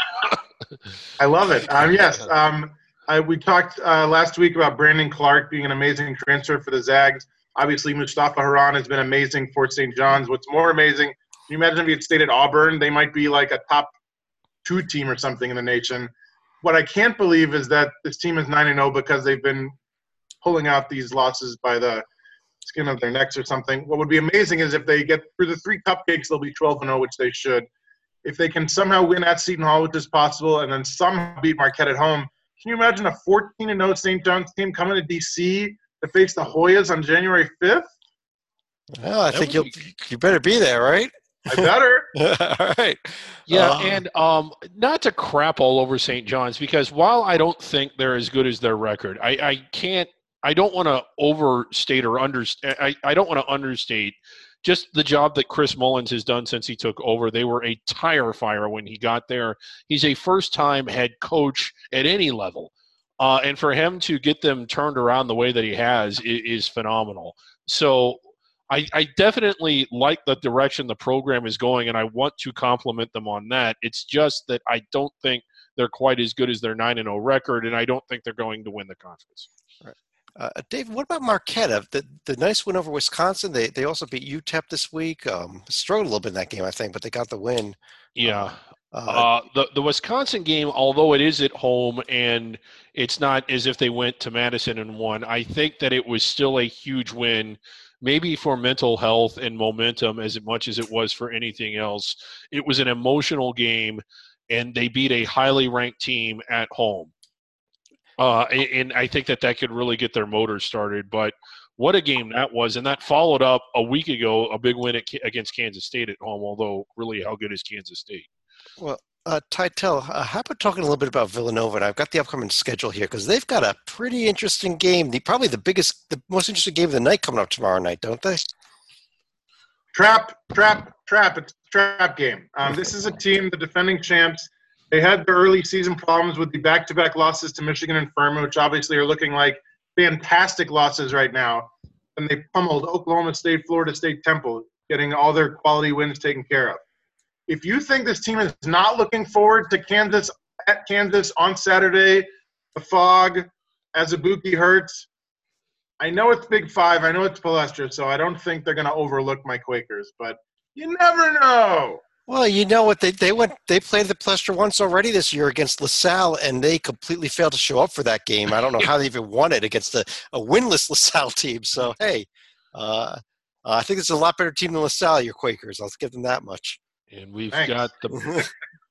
I love it. Um, yes, um, I, we talked uh, last week about Brandon Clark being an amazing transfer for the Zags. Obviously, Mustafa Haran has been amazing for Saint John's. What's more amazing, can you imagine if he had stayed at Auburn? They might be like a top two team or something in the nation. What I can't believe is that this team is nine and oh because they've been pulling out these losses by the skin of their necks or something. What would be amazing is if they get through the three cupcakes, they'll be twelve and oh, which they should. If they can somehow win at Seton Hall, which is possible, and then somehow beat Marquette at home, can you imagine a fourteen and oh Saint John's team coming to D C to face the Hoyas on January fifth? Well, I That think would you'll be- you better be there, right? I better. All right. Yeah, Uh, and um, not to crap all over Saint John's, because while I don't think they're as good as their record, I, I can't, I don't want to overstate or understate, I, I don't want to understate just the job that Chris Mullins has done since he took over. They were a tire fire when he got there. He's a first-time head coach at any level. Uh, and for him to get them turned around the way that he has is, is phenomenal. So I, I definitely like the direction the program is going, and I want to compliment them on that. It's just that I don't think they're quite as good as their nine and oh record, and I don't think they're going to win the conference. Uh, Dave, what about Marquette? Uh, The the nice win over Wisconsin. They they also beat U T E P this week. Um, struggled a little bit in that game, I think, but they got the win. Yeah. Uh, uh, Uh, the the Wisconsin game, although it is at home and it's not as if they went to Madison and won, I think that it was still a huge win, maybe for mental health and momentum as much as it was for anything else. It was an emotional game, and they beat a highly ranked team at home. Uh, and, and I think that that could really get their motors started. But what a game that was. And that followed up a week ago, a big win at, against Kansas State at home, although really how good is Kansas State? well, uh, Tytel, uh, how about talking a little bit about Villanova? And I've got the upcoming schedule here because they've got a pretty interesting game. The probably the biggest, the most interesting game of the night coming up tomorrow night, don't they? Trap, trap, trap. It's a trap game. Um, this is a team, the defending champs. They had their early season problems with the back-to-back losses to Michigan and Furman, which obviously are looking like fantastic losses right now. And they pummeled Oklahoma State, Florida State, Temple, getting all their quality wins taken care of. If you think this team is not looking forward to Kansas at Kansas on Saturday, the fog, Azubuike hurts, I know it's Big Five. I know it's Palestra, so I don't think they're going to overlook my Quakers. But you never know. Well, you know what? They they went they played the Plester once already this year against LaSalle, and they completely failed to show up for that game. I don't know how they even won it against a, a winless LaSalle team. So hey, uh, I think it's a lot better team than LaSalle. Your Quakers, I'll give them that much. And we've Thanks. got the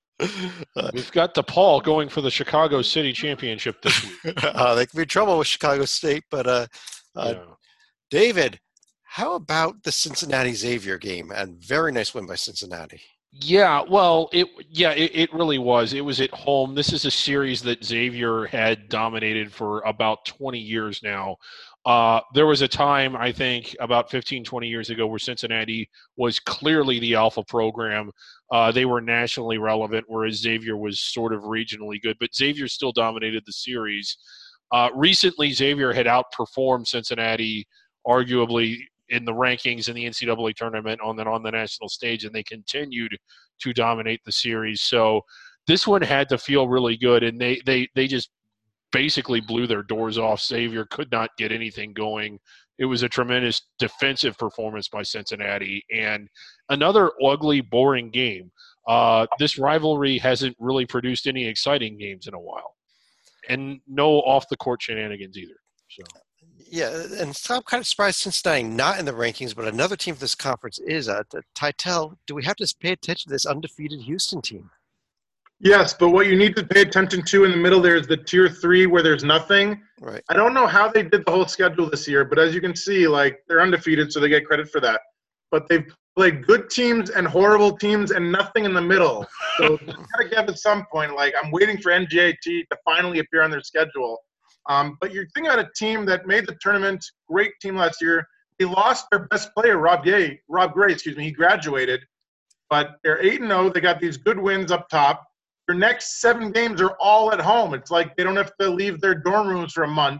we've got DePaul going for the Chicago City Championship this week. uh, they could be in trouble with Chicago State, but uh, uh, Yeah. David, how about the Cincinnati Xavier game? And very nice win by Cincinnati. Yeah, well, it yeah, it, it really was. It was at home. This is a series that Xavier had dominated for about twenty years now. Uh, there was a time, I think, about fifteen, twenty years ago where Cincinnati was clearly the alpha program. Uh, they were nationally relevant, whereas Xavier was sort of regionally good. But Xavier still dominated the series. Uh, recently, Xavier had outperformed Cincinnati, arguably, in the rankings in the N C double A tournament and then on the national stage, and they continued to dominate the series. So this one had to feel really good, and they they they just basically blew their doors off. Xavier could not get anything going. It was a tremendous defensive performance by Cincinnati, and another ugly, boring game. Uh, this rivalry hasn't really produced any exciting games in a while, and no off-the-court shenanigans either. So. Yeah, and so I'm kind of surprised Cincinnati not in the rankings, but another team for this conference is uh, Tytel. Do we have to pay attention to this undefeated Houston team? Yes, but what you need to pay attention to in the middle there is the tier three where there's nothing. Right. I don't know how they did the whole schedule this year, but as you can see, like they're undefeated, so they get credit for that. But they've played good teams and horrible teams and nothing in the middle. So you gotta give at some point, like I'm waiting for N J A T to finally appear on their schedule. Um, but you're thinking about a team that made the tournament, great team last year. They lost their best player, Rob Gay, Rob Gray, excuse me. He graduated, but they're eight and zero. They got these good wins up top. Their next seven games are all at home. It's like they don't have to leave their dorm rooms for a month.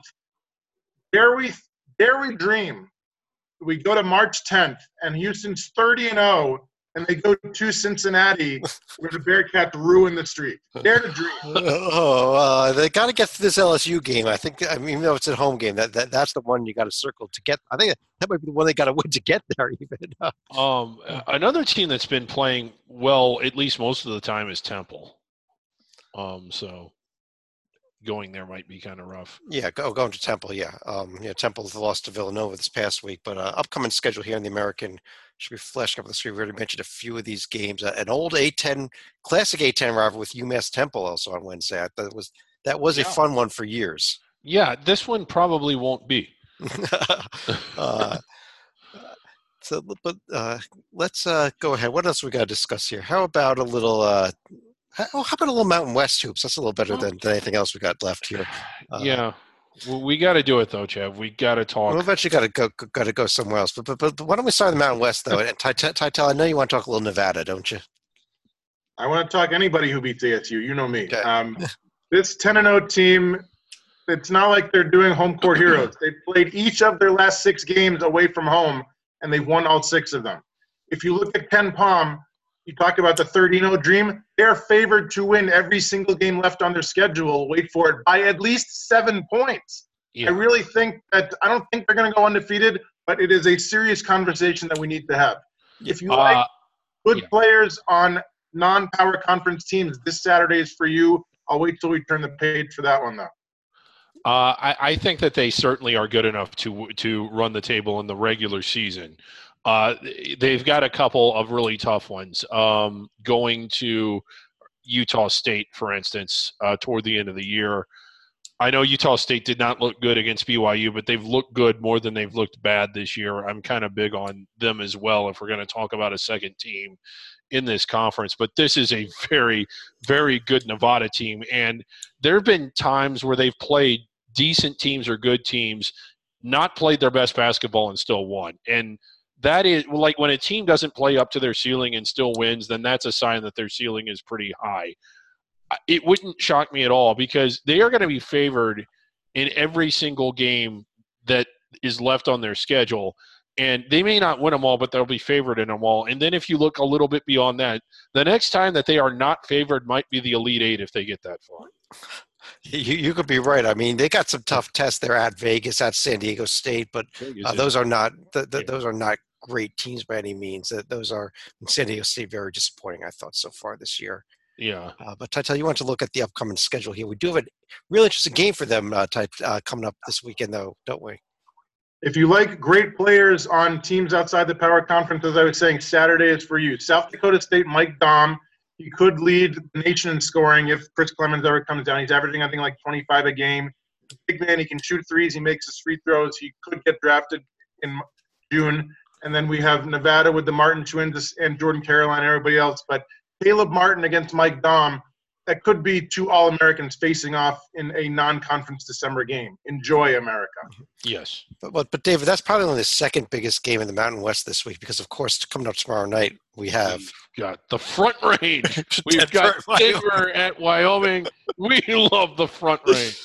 Dare we, dare we dream? We go to March tenth, and Houston's thirty and zero, and they go to Cincinnati, where the Bearcats ruin the streak. Dare to dream. Oh, uh, they got to get through this L S U game. I think, I mean, even though it's at home game, that, that that's the one you got to circle to get. I think that might be the one they got to win to get there. Even. Um, another team that's been playing well, at least most of the time, is Temple. Um, so going there might be kind of rough. Yeah, go, going to Temple. Yeah, um, yeah. Temple's lost to Villanova this past week, but uh, upcoming schedule here in the American should be flashing up on the screen. We already mentioned a few of these games. Uh, an old A ten, classic A ten rival with UMass Temple also on Wednesday. I thought it was that was Yeah. a fun one for years. Yeah, this one probably won't be. uh, so, but uh, let's uh, go ahead. What else we got to discuss here? How about a little? Uh, how, how about a little Mountain West hoops? That's a little better than, than anything else we got left here. Uh, yeah, well, we got to do it though, Chev. We got to talk. We'll eventually got to go. Got to go somewhere else. But, but but why don't we start in the Mountain West though? And Ty- Ty- Tytel, I know you want to talk a little Nevada, don't you? I want to talk anybody who beats A S U. You know me. Okay. Um, this ten and oh team, it's not like they're doing home court heroes. They played each of their last six games away from home, and they've won all six of them. If you look at Ken Palm, you talk about the thirty and oh dream. They're favored to win every single game left on their schedule. Wait for it, by at least seven points. Yeah. I really think that I don't think they're going to go undefeated, but it is a serious conversation that we need to have. If you Uh, like good yeah. players on non-power conference teams, this Saturday is for you. I'll wait till we turn the page for that one, though. Uh, I, I think that they certainly are good enough to to run the table in the regular season. Uh, they've got a couple of really tough ones. Um, going to Utah State, for instance, uh, toward the end of the year. I know Utah State did not look good against B Y U, but they've looked good more than they've looked bad this year. I'm kind of big on them as well if we're going to talk about a second team in this conference. But this is a very, very good Nevada team. And there have been times where they've played decent teams or good teams, not played their best basketball and still won. And that is like when a team doesn't play up to their ceiling and still wins, then that's a sign that their ceiling is pretty high. It wouldn't shock me at all because they are going to be favored in every single game that is left on their schedule. And they may not win them all, but they'll be favored in them all. And then if you look a little bit beyond that, the next time that they are not favored might be the Elite Eight if they get that far. You, you could be right. I mean, they got some tough tests there at Vegas, at San Diego State, but uh, those are not the, the, Yeah. those are not great teams by any means. That those are San Diego State very disappointing. I thought so far this year. Yeah. Uh, but Tytel, you want to look at the upcoming schedule here. We do have a real interesting game for them uh, Ty, uh, coming up this weekend, though, don't we? If you like great players on teams outside the power conference, as I was saying, Saturday is for you. South Dakota State, Mike Daum. He could lead the nation in scoring if Chris Clemens ever comes down. He's averaging, I think, like twenty-five a game. Big man, he can shoot threes. He makes his free throws. He could get drafted in June. And then we have Nevada with the Martin twins and Jordan Caroline and everybody else. But Caleb Martin against Mike Daum, that could be two All-Americans facing off in a non-conference December game. Enjoy, America. Yes. But, but, but David, that's probably only the second biggest game in the Mountain West this week because, of course, coming up tomorrow night, we have We've got the Front Range. We've got Denver at Wyoming. We love the Front Range.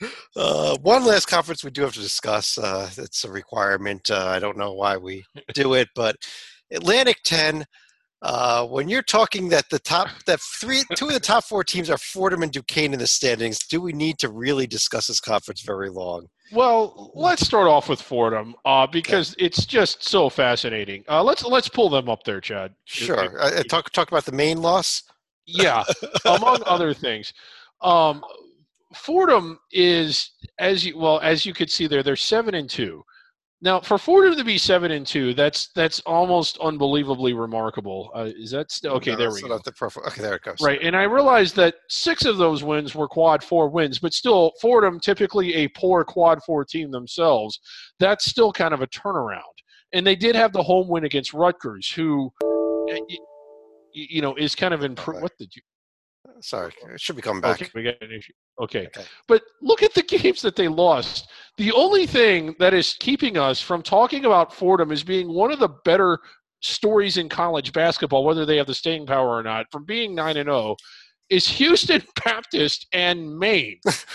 Uh, one last conference we do have to discuss. Uh, it's a requirement. Uh, I don't know why we do it, but Atlantic ten. Uh, when you're talking that the top, that three, two of the top four teams are Fordham and Duquesne in the standings, do we need to really discuss this conference very long? Well, let's start off with Fordham uh, because okay. it's just so fascinating. Uh, let's let's pull them up there, Chad. Sure. Uh, talk talk about the main loss. Yeah, among other things. Um, Fordham is as you well as you could see there. They're seven and two. Now, for Fordham to be seven and two, that's that's almost unbelievably remarkable. Uh, is that still okay? No, there we go. The prof- okay, there it goes. Right, and I realized that six of those wins were quad four wins, but still, Fordham, typically a poor quad four team themselves, that's still kind of a turnaround. And they did have the home win against Rutgers, who, you know, is kind of improved. What did you? Sorry, it should be coming back. Okay, we got an issue. Okay. okay. But look at the games that they lost. The only thing that is keeping us from talking about Fordham as being one of the better stories in college basketball, whether they have the staying power or not, from being nine and oh, is Houston Baptist and Maine.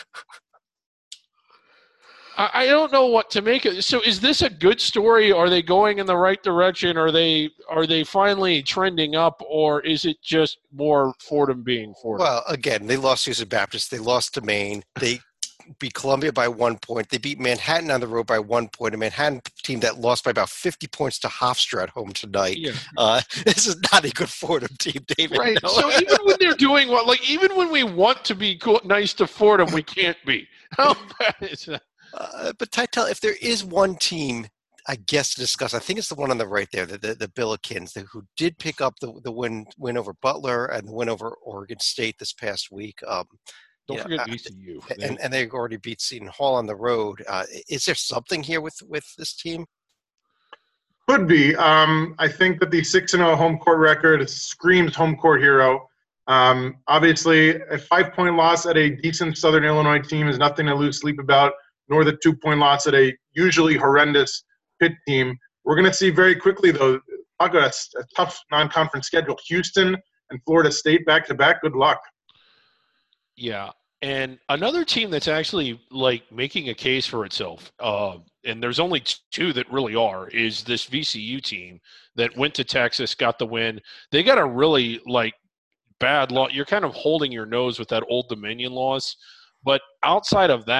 I, I don't know what to make of. So is this a good story? Are they going in the right direction? Are they are they finally trending up, or is it just more Fordham being Fordham? Well, again, they lost Houston Baptist. They lost to Maine. They beat Columbia by one point. They beat Manhattan on the road by one point. A Manhattan team that lost by about fifty points to Hofstra at home tonight. Yeah. Uh, this is not a good Fordham team, David. Right. No. So even when they're doing what, like even when we want to be cool, nice to Fordham, we can't be. How bad is that? Uh, but Tytel, if there is one team, I guess, to discuss, I think it's the one on the right there, the the, the Billikens, the, who did pick up the the win win over Butler and the win over Oregon State this past week. Um, Don't forget know, V C U. Uh, and, and they've already beat Seton Hall on the road. Uh, is there something here with, with this team? Could be. Um, I think that the six and oh home court record screams home court hero. Um, obviously, a five-point loss at a decent Southern Illinois team is nothing to lose sleep about, nor the two-point loss at a usually horrendous Pitt team. We're going to see very quickly, though, talk about a, a tough non-conference schedule. Houston and Florida State back-to-back. Good luck. Yeah, and another team that's actually, like, making a case for itself, uh, and there's only two that really are, is this V C U team that went to Texas, got the win. They got a really, like, bad loss. You're kind of holding your nose with that Old Dominion loss. But outside of that,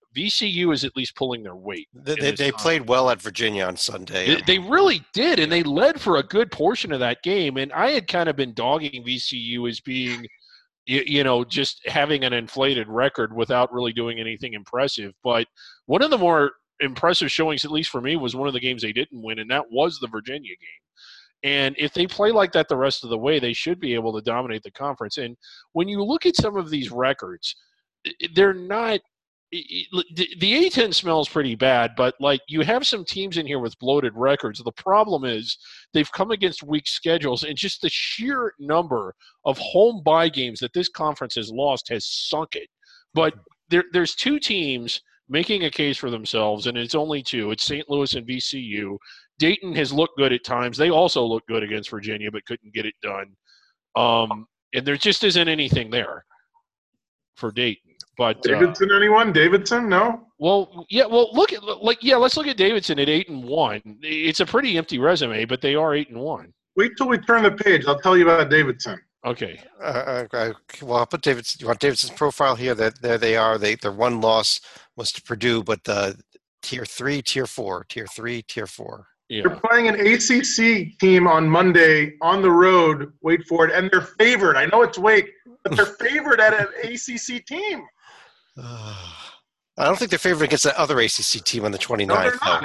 V C U is at least pulling their weight. They, they, they played well at Virginia on Sunday. They, they really did, and they led for a good portion of that game. And I had kind of been dogging V C U as being, you, you know, just having an inflated record without really doing anything impressive. But one of the more impressive showings, at least for me, was one of the games they didn't win, and that was the Virginia game. And if they play like that the rest of the way, they should be able to dominate the conference. And when you look at some of these records, they're not – the A ten smells pretty bad, but, like, you have some teams in here with bloated records. The problem is they've come against weak schedules, and just the sheer number of home bye games that this conference has lost has sunk it. But there, there's two teams making a case for themselves, and it's only two. It's Saint Louis and V C U. Dayton has looked good at times. They also looked good against Virginia, but couldn't get it done. Um, and there just isn't anything there for Dayton. But Davidson, uh, anyone? Davidson? No. Well, yeah. Well, look at like yeah. Let's look at Davidson at eight and one. It's a pretty empty resume, but they are eight and one. Wait till we turn the page. I'll tell you about Davidson. Okay. Uh, uh, well, I'll put Davidson. You want Davidson's profile here? That there they are. They their one loss was to Purdue, but uh, tier three, tier four, tier three, tier four. Yeah. They're playing an A C C team on Monday on the road. Wait for it, and they're favored. I know it's Wake, but they're favored at an A C C team. Uh, I don't think they're favored against that other A C C team on the twenty-ninth. No,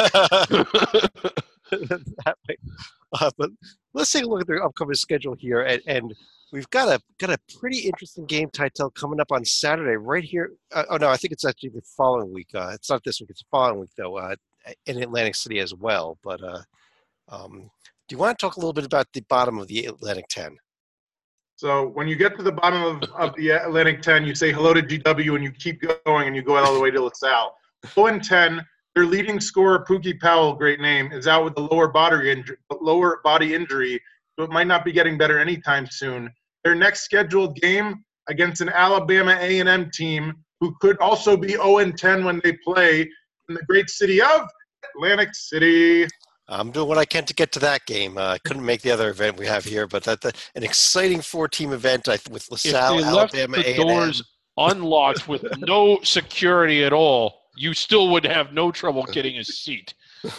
that way. Uh, but let's take a look at their upcoming schedule here, and, and we've got a got a pretty interesting game, Titel, coming up on Saturday right here. Uh, oh no, I think it's actually the following week. Uh, it's not this week; it's the following week, though, uh, in Atlantic City as well. But uh, um, do you want to talk a little bit about the bottom of the Atlantic ten? So when you get to the bottom of, of the Atlantic ten, you say hello to G W, and you keep going, and you go all the way to LaSalle. oh and ten. Their leading scorer, Pookie Powell, great name, is out with a lower body injury, lower body injury, so it might not be getting better anytime soon. Their next scheduled game against an Alabama A and M team who could also be oh and ten when they play in the great city of Atlantic City. I'm doing what I can to get to that game. I uh, couldn't make the other event we have here, but that's an exciting four-team event with LaSalle, if they Alabama, left the A and M. doors unlocked with no security at all, you still would have no trouble getting a seat.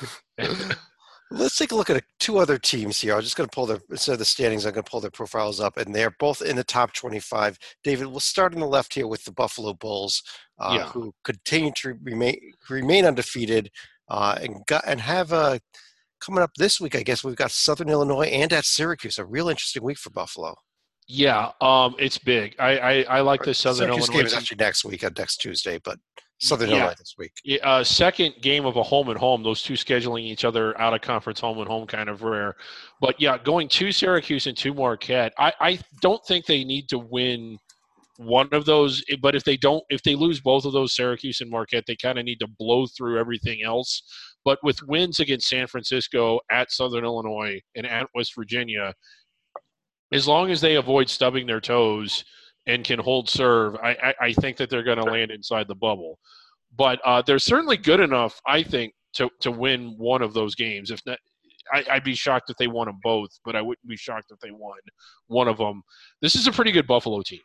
Let's take a look at two other teams here. I'm just going to pull their instead of the standings. I'm going to pull their profiles up, and they're both in the top twenty-five. David, we'll start on the left here with the Buffalo Bulls, uh, yeah. who continue to remain remain undefeated, uh, and got and have a coming up this week. I guess we've got Southern Illinois and at Syracuse. A real interesting week for Buffalo. Yeah, um, it's big. I I, I like the Southern Syracuse Illinois game is actually next week, on next Tuesday, but Southern yeah. Illinois this week. Yeah, uh, second game of a home and home. Those two scheduling each other out of conference, home and home, kind of rare. But yeah, going to Syracuse and to Marquette. I, I don't think they need to win one of those. But if they don't, if they lose both of those, Syracuse and Marquette, they kind of need to blow through everything else. But with wins against San Francisco, at Southern Illinois, and at West Virginia, as long as they avoid stubbing their toes and can hold serve, I, I, I think that they're going to land inside the bubble. But uh, they're certainly good enough, I think, to, to win one of those games. If not, I, I'd be shocked if they won them both, but I wouldn't be shocked if they won one of them. This is a pretty good Buffalo team.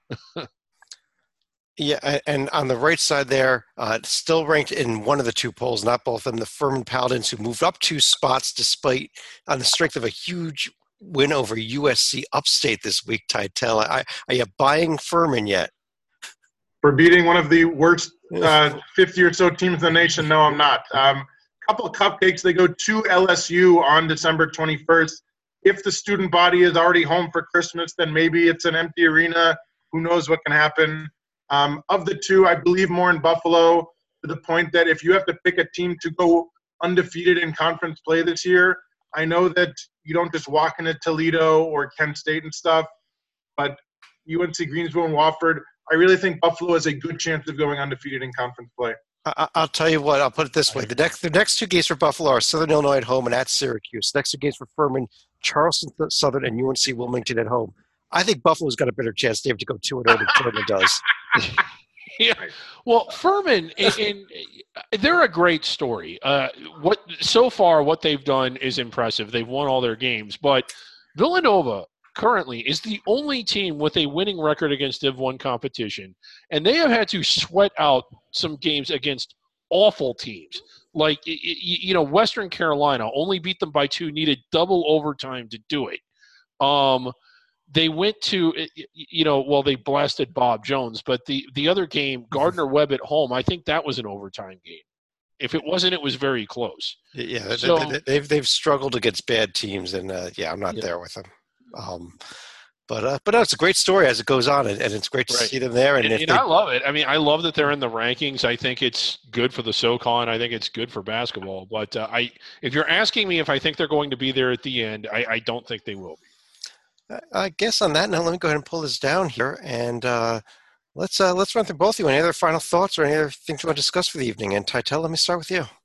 Yeah, and on the right side there, uh, still ranked in one of the two polls, not both of them, the Furman Paladins, who moved up two spots despite on the strength of a huge win over U S C Upstate this week. Titel, I, are you buying Furman yet? For beating one of the worst uh, fifty or so teams in the nation, no, I'm not. Um, couple of cupcakes. They go to L S U on December twenty-first. If the student body is already home for Christmas, then maybe it's an empty arena. Who knows what can happen? Um, of the two, I believe more in Buffalo, to the point that if you have to pick a team to go undefeated in conference play this year, I know that you don't just walk into Toledo or Kent State and stuff, but U N C Greensboro and Wofford, I really think Buffalo has a good chance of going undefeated in conference play. I, I'll tell you what, I'll put it this way. The next the next two games for Buffalo are Southern Illinois at home and at Syracuse. The next two games for Furman, Charleston Southern and U N C Wilmington at home. I think Buffalo's got a better chance, Dave, to go two and oh than Furman does. Yeah, well, Furman, and, and they're a great story. Uh, what so far, what they've done is impressive. They've won all their games, but Villanova currently is the only team with a winning record against Div one competition, and they have had to sweat out some games against awful teams. Like, you know, Western Carolina only beat them by two, needed double overtime to do it. Um, they went to, you know, well, they blasted Bob Jones, but the, the other game, Gardner Webb at home, I think that was an overtime game. If it wasn't, it was very close. Yeah, so, they, they've they've struggled against bad teams, and uh, yeah, I'm not yeah. there with them. Um, but uh, but no, it's a great story as it goes on, and, and it's great to right. see them there. And, and, and they, I love it. I mean, I love that they're in the rankings. I think it's good for the SoCon. I think it's good for basketball. But uh, I, if you're asking me if I think they're going to be there at the end, I, I don't think they will be. I guess on that note, let me go ahead and pull this down here, and uh, let's uh, let's run through both of you. Any other final thoughts or any other things you want to discuss for the evening? And Titel, let me start with you.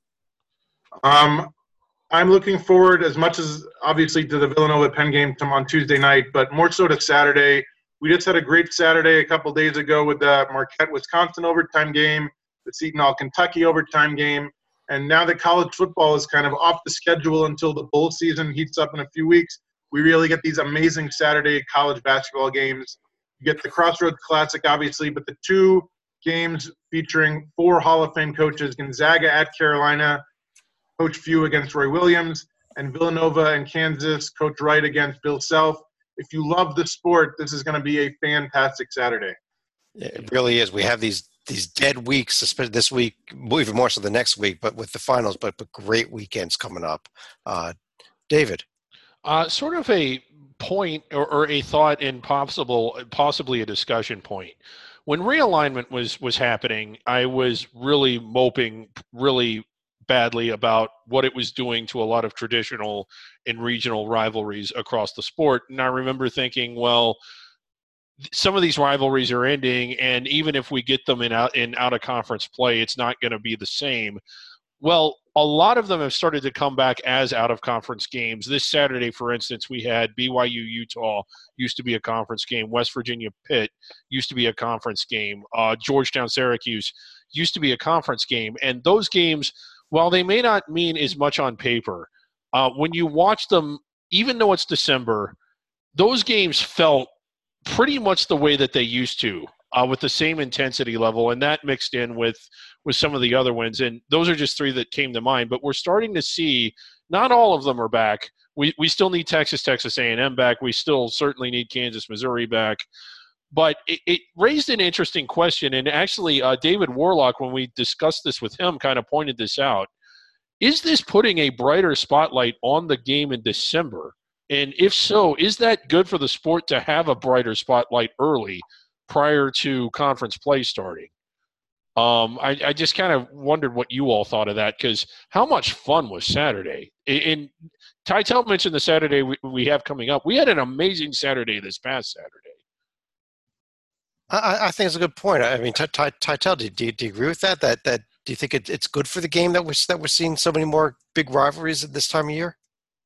Um, I'm looking forward as much as obviously to the Villanova Penn game on Tuesday night, but more so to Saturday. We just had a great Saturday a couple days ago with the Marquette Wisconsin overtime game, the Seton Hall Kentucky overtime game, and now that college football is kind of off the schedule until the bowl season heats up in a few weeks. We really get these amazing Saturday college basketball games. You get the Crossroads Classic, obviously, but the two games featuring four Hall of Fame coaches, Gonzaga at Carolina, Coach Few against Roy Williams, and Villanova and Kansas, Coach Wright against Bill Self. If you love the sport, this is going to be a fantastic Saturday. It really is. We have these these dead weeks, especially this week, even more so the next week, but with the finals, but, but great weekends coming up. Uh, David. Uh, sort of a point or, or a thought and possible, possibly a discussion point. When realignment was, was happening, I was really moping really badly about what it was doing to a lot of traditional and regional rivalries across the sport. And I remember thinking, well, some of these rivalries are ending, and even if we get them in out in out of conference play, it's not going to be the same. Well, a lot of them have started to come back as out-of-conference games. This Saturday, for instance, we had B Y U-Utah, used to be a conference game. West Virginia-Pitt used to be a conference game. Uh, Georgetown-Syracuse used to be a conference game. And those games, while they may not mean as much on paper, uh, when you watch them, even though it's December, those games felt pretty much the way that they used to. Uh, with the same intensity level, and that mixed in with with some of the other wins. And those are just three that came to mind. But we're starting to see not all of them are back. We we still need Texas, Texas A and M back. We still certainly need Kansas, Missouri back. But it, it raised an interesting question. And actually, uh, David Warlock, when we discussed this with him, kind of pointed this out. Is this putting a brighter spotlight on the game in December? And if so, is that good for the sport to have a brighter spotlight early prior to conference play starting? Um, I, I just kind of wondered what you all thought of that, because how much fun was Saturday? And Titel mentioned the Saturday we, we have coming up. We had an amazing Saturday this past Saturday. I, I think it's a good point. I mean, Titel, do, do, do you agree with that? That that do you think it, it's good for the game that we're that we're seeing so many more big rivalries at this time of year?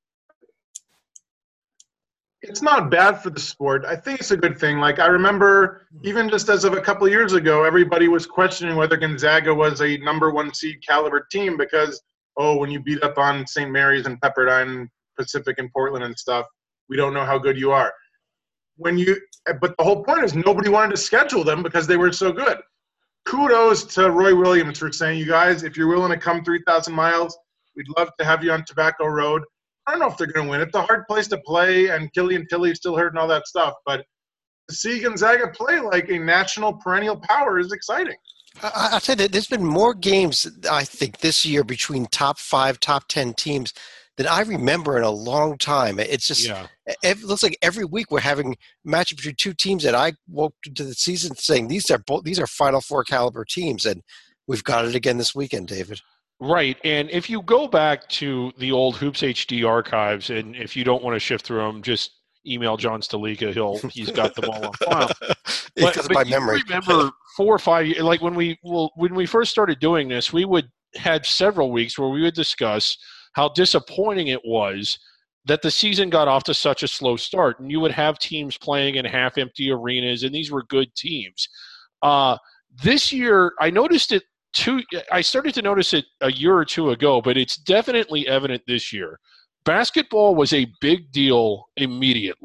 It's not bad for the sport. I think it's a good thing. Like, I remember even just as of a couple of years ago, everybody was questioning whether Gonzaga was a number one seed caliber team because, oh, when you beat up on Saint Mary's and Pepperdine, Pacific and Portland and stuff, we don't know how good you are. When you, but the whole point is nobody wanted to schedule them because they were so good. Kudos to Roy Williams for saying, you guys, if you're willing to come three thousand miles, we'd love to have you on Tobacco Road. I don't know if they're going to win. It's a hard place to play, and Killian Tilly's still hurt and all that stuff. But to see Gonzaga play like a national perennial power is exciting. I, I'll tell you, there's been more games, I think, this year between top five, top ten teams than I remember in a long time. It's just yeah. it looks like every week we're having a matchup between two teams that I woke into the season saying these are both, these are Final Four caliber teams, and we've got it again this weekend, David. Right, and if you go back to the old Hoops H D archives, and if you don't want to shift through them, just email John Stalika. He'll he's got them all on file. But, but, by but memory. You remember four or five years, like when we well when we first started doing this, we would had several weeks where we would discuss how disappointing it was that the season got off to such a slow start, and you would have teams playing in half-empty arenas, and these were good teams. Uh, this year, I noticed it. Two, I started to notice it a year or two ago, but it's definitely evident this year. Basketball was a big deal immediately.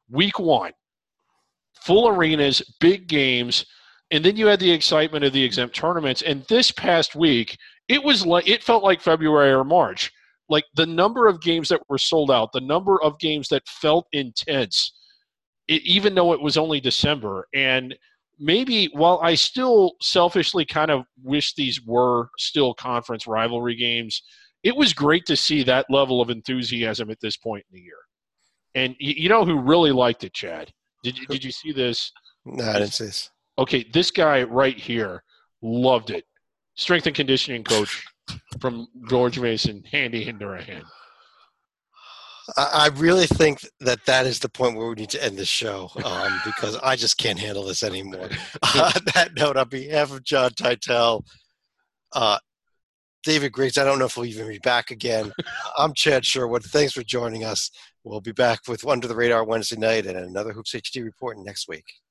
week one, full arenas, big games, and then you had the excitement of the exempt tournaments. And this past week, it was like it felt like February or March. Like the number of games that were sold out, the number of games that felt intense, it, even though it was only December. And maybe while I still selfishly kind of wish these were still conference rivalry games, it was great to see that level of enthusiasm at this point in the year. And you, you know who really liked it, Chad? Did you, did you see this? No, I didn't see this. Okay, this guy right here loved it. Strength and conditioning coach from George Mason, Handy Hindurahan. I really think that that is the point where we need to end this show um, because I just can't handle this anymore. Uh, on that note, on behalf of John Titel, uh, David Griggs, I don't know if we'll even be back again. I'm Chad Sherwood. Thanks for joining us. We'll be back with Under the Radar Wednesday night and another Hoops H D report next week.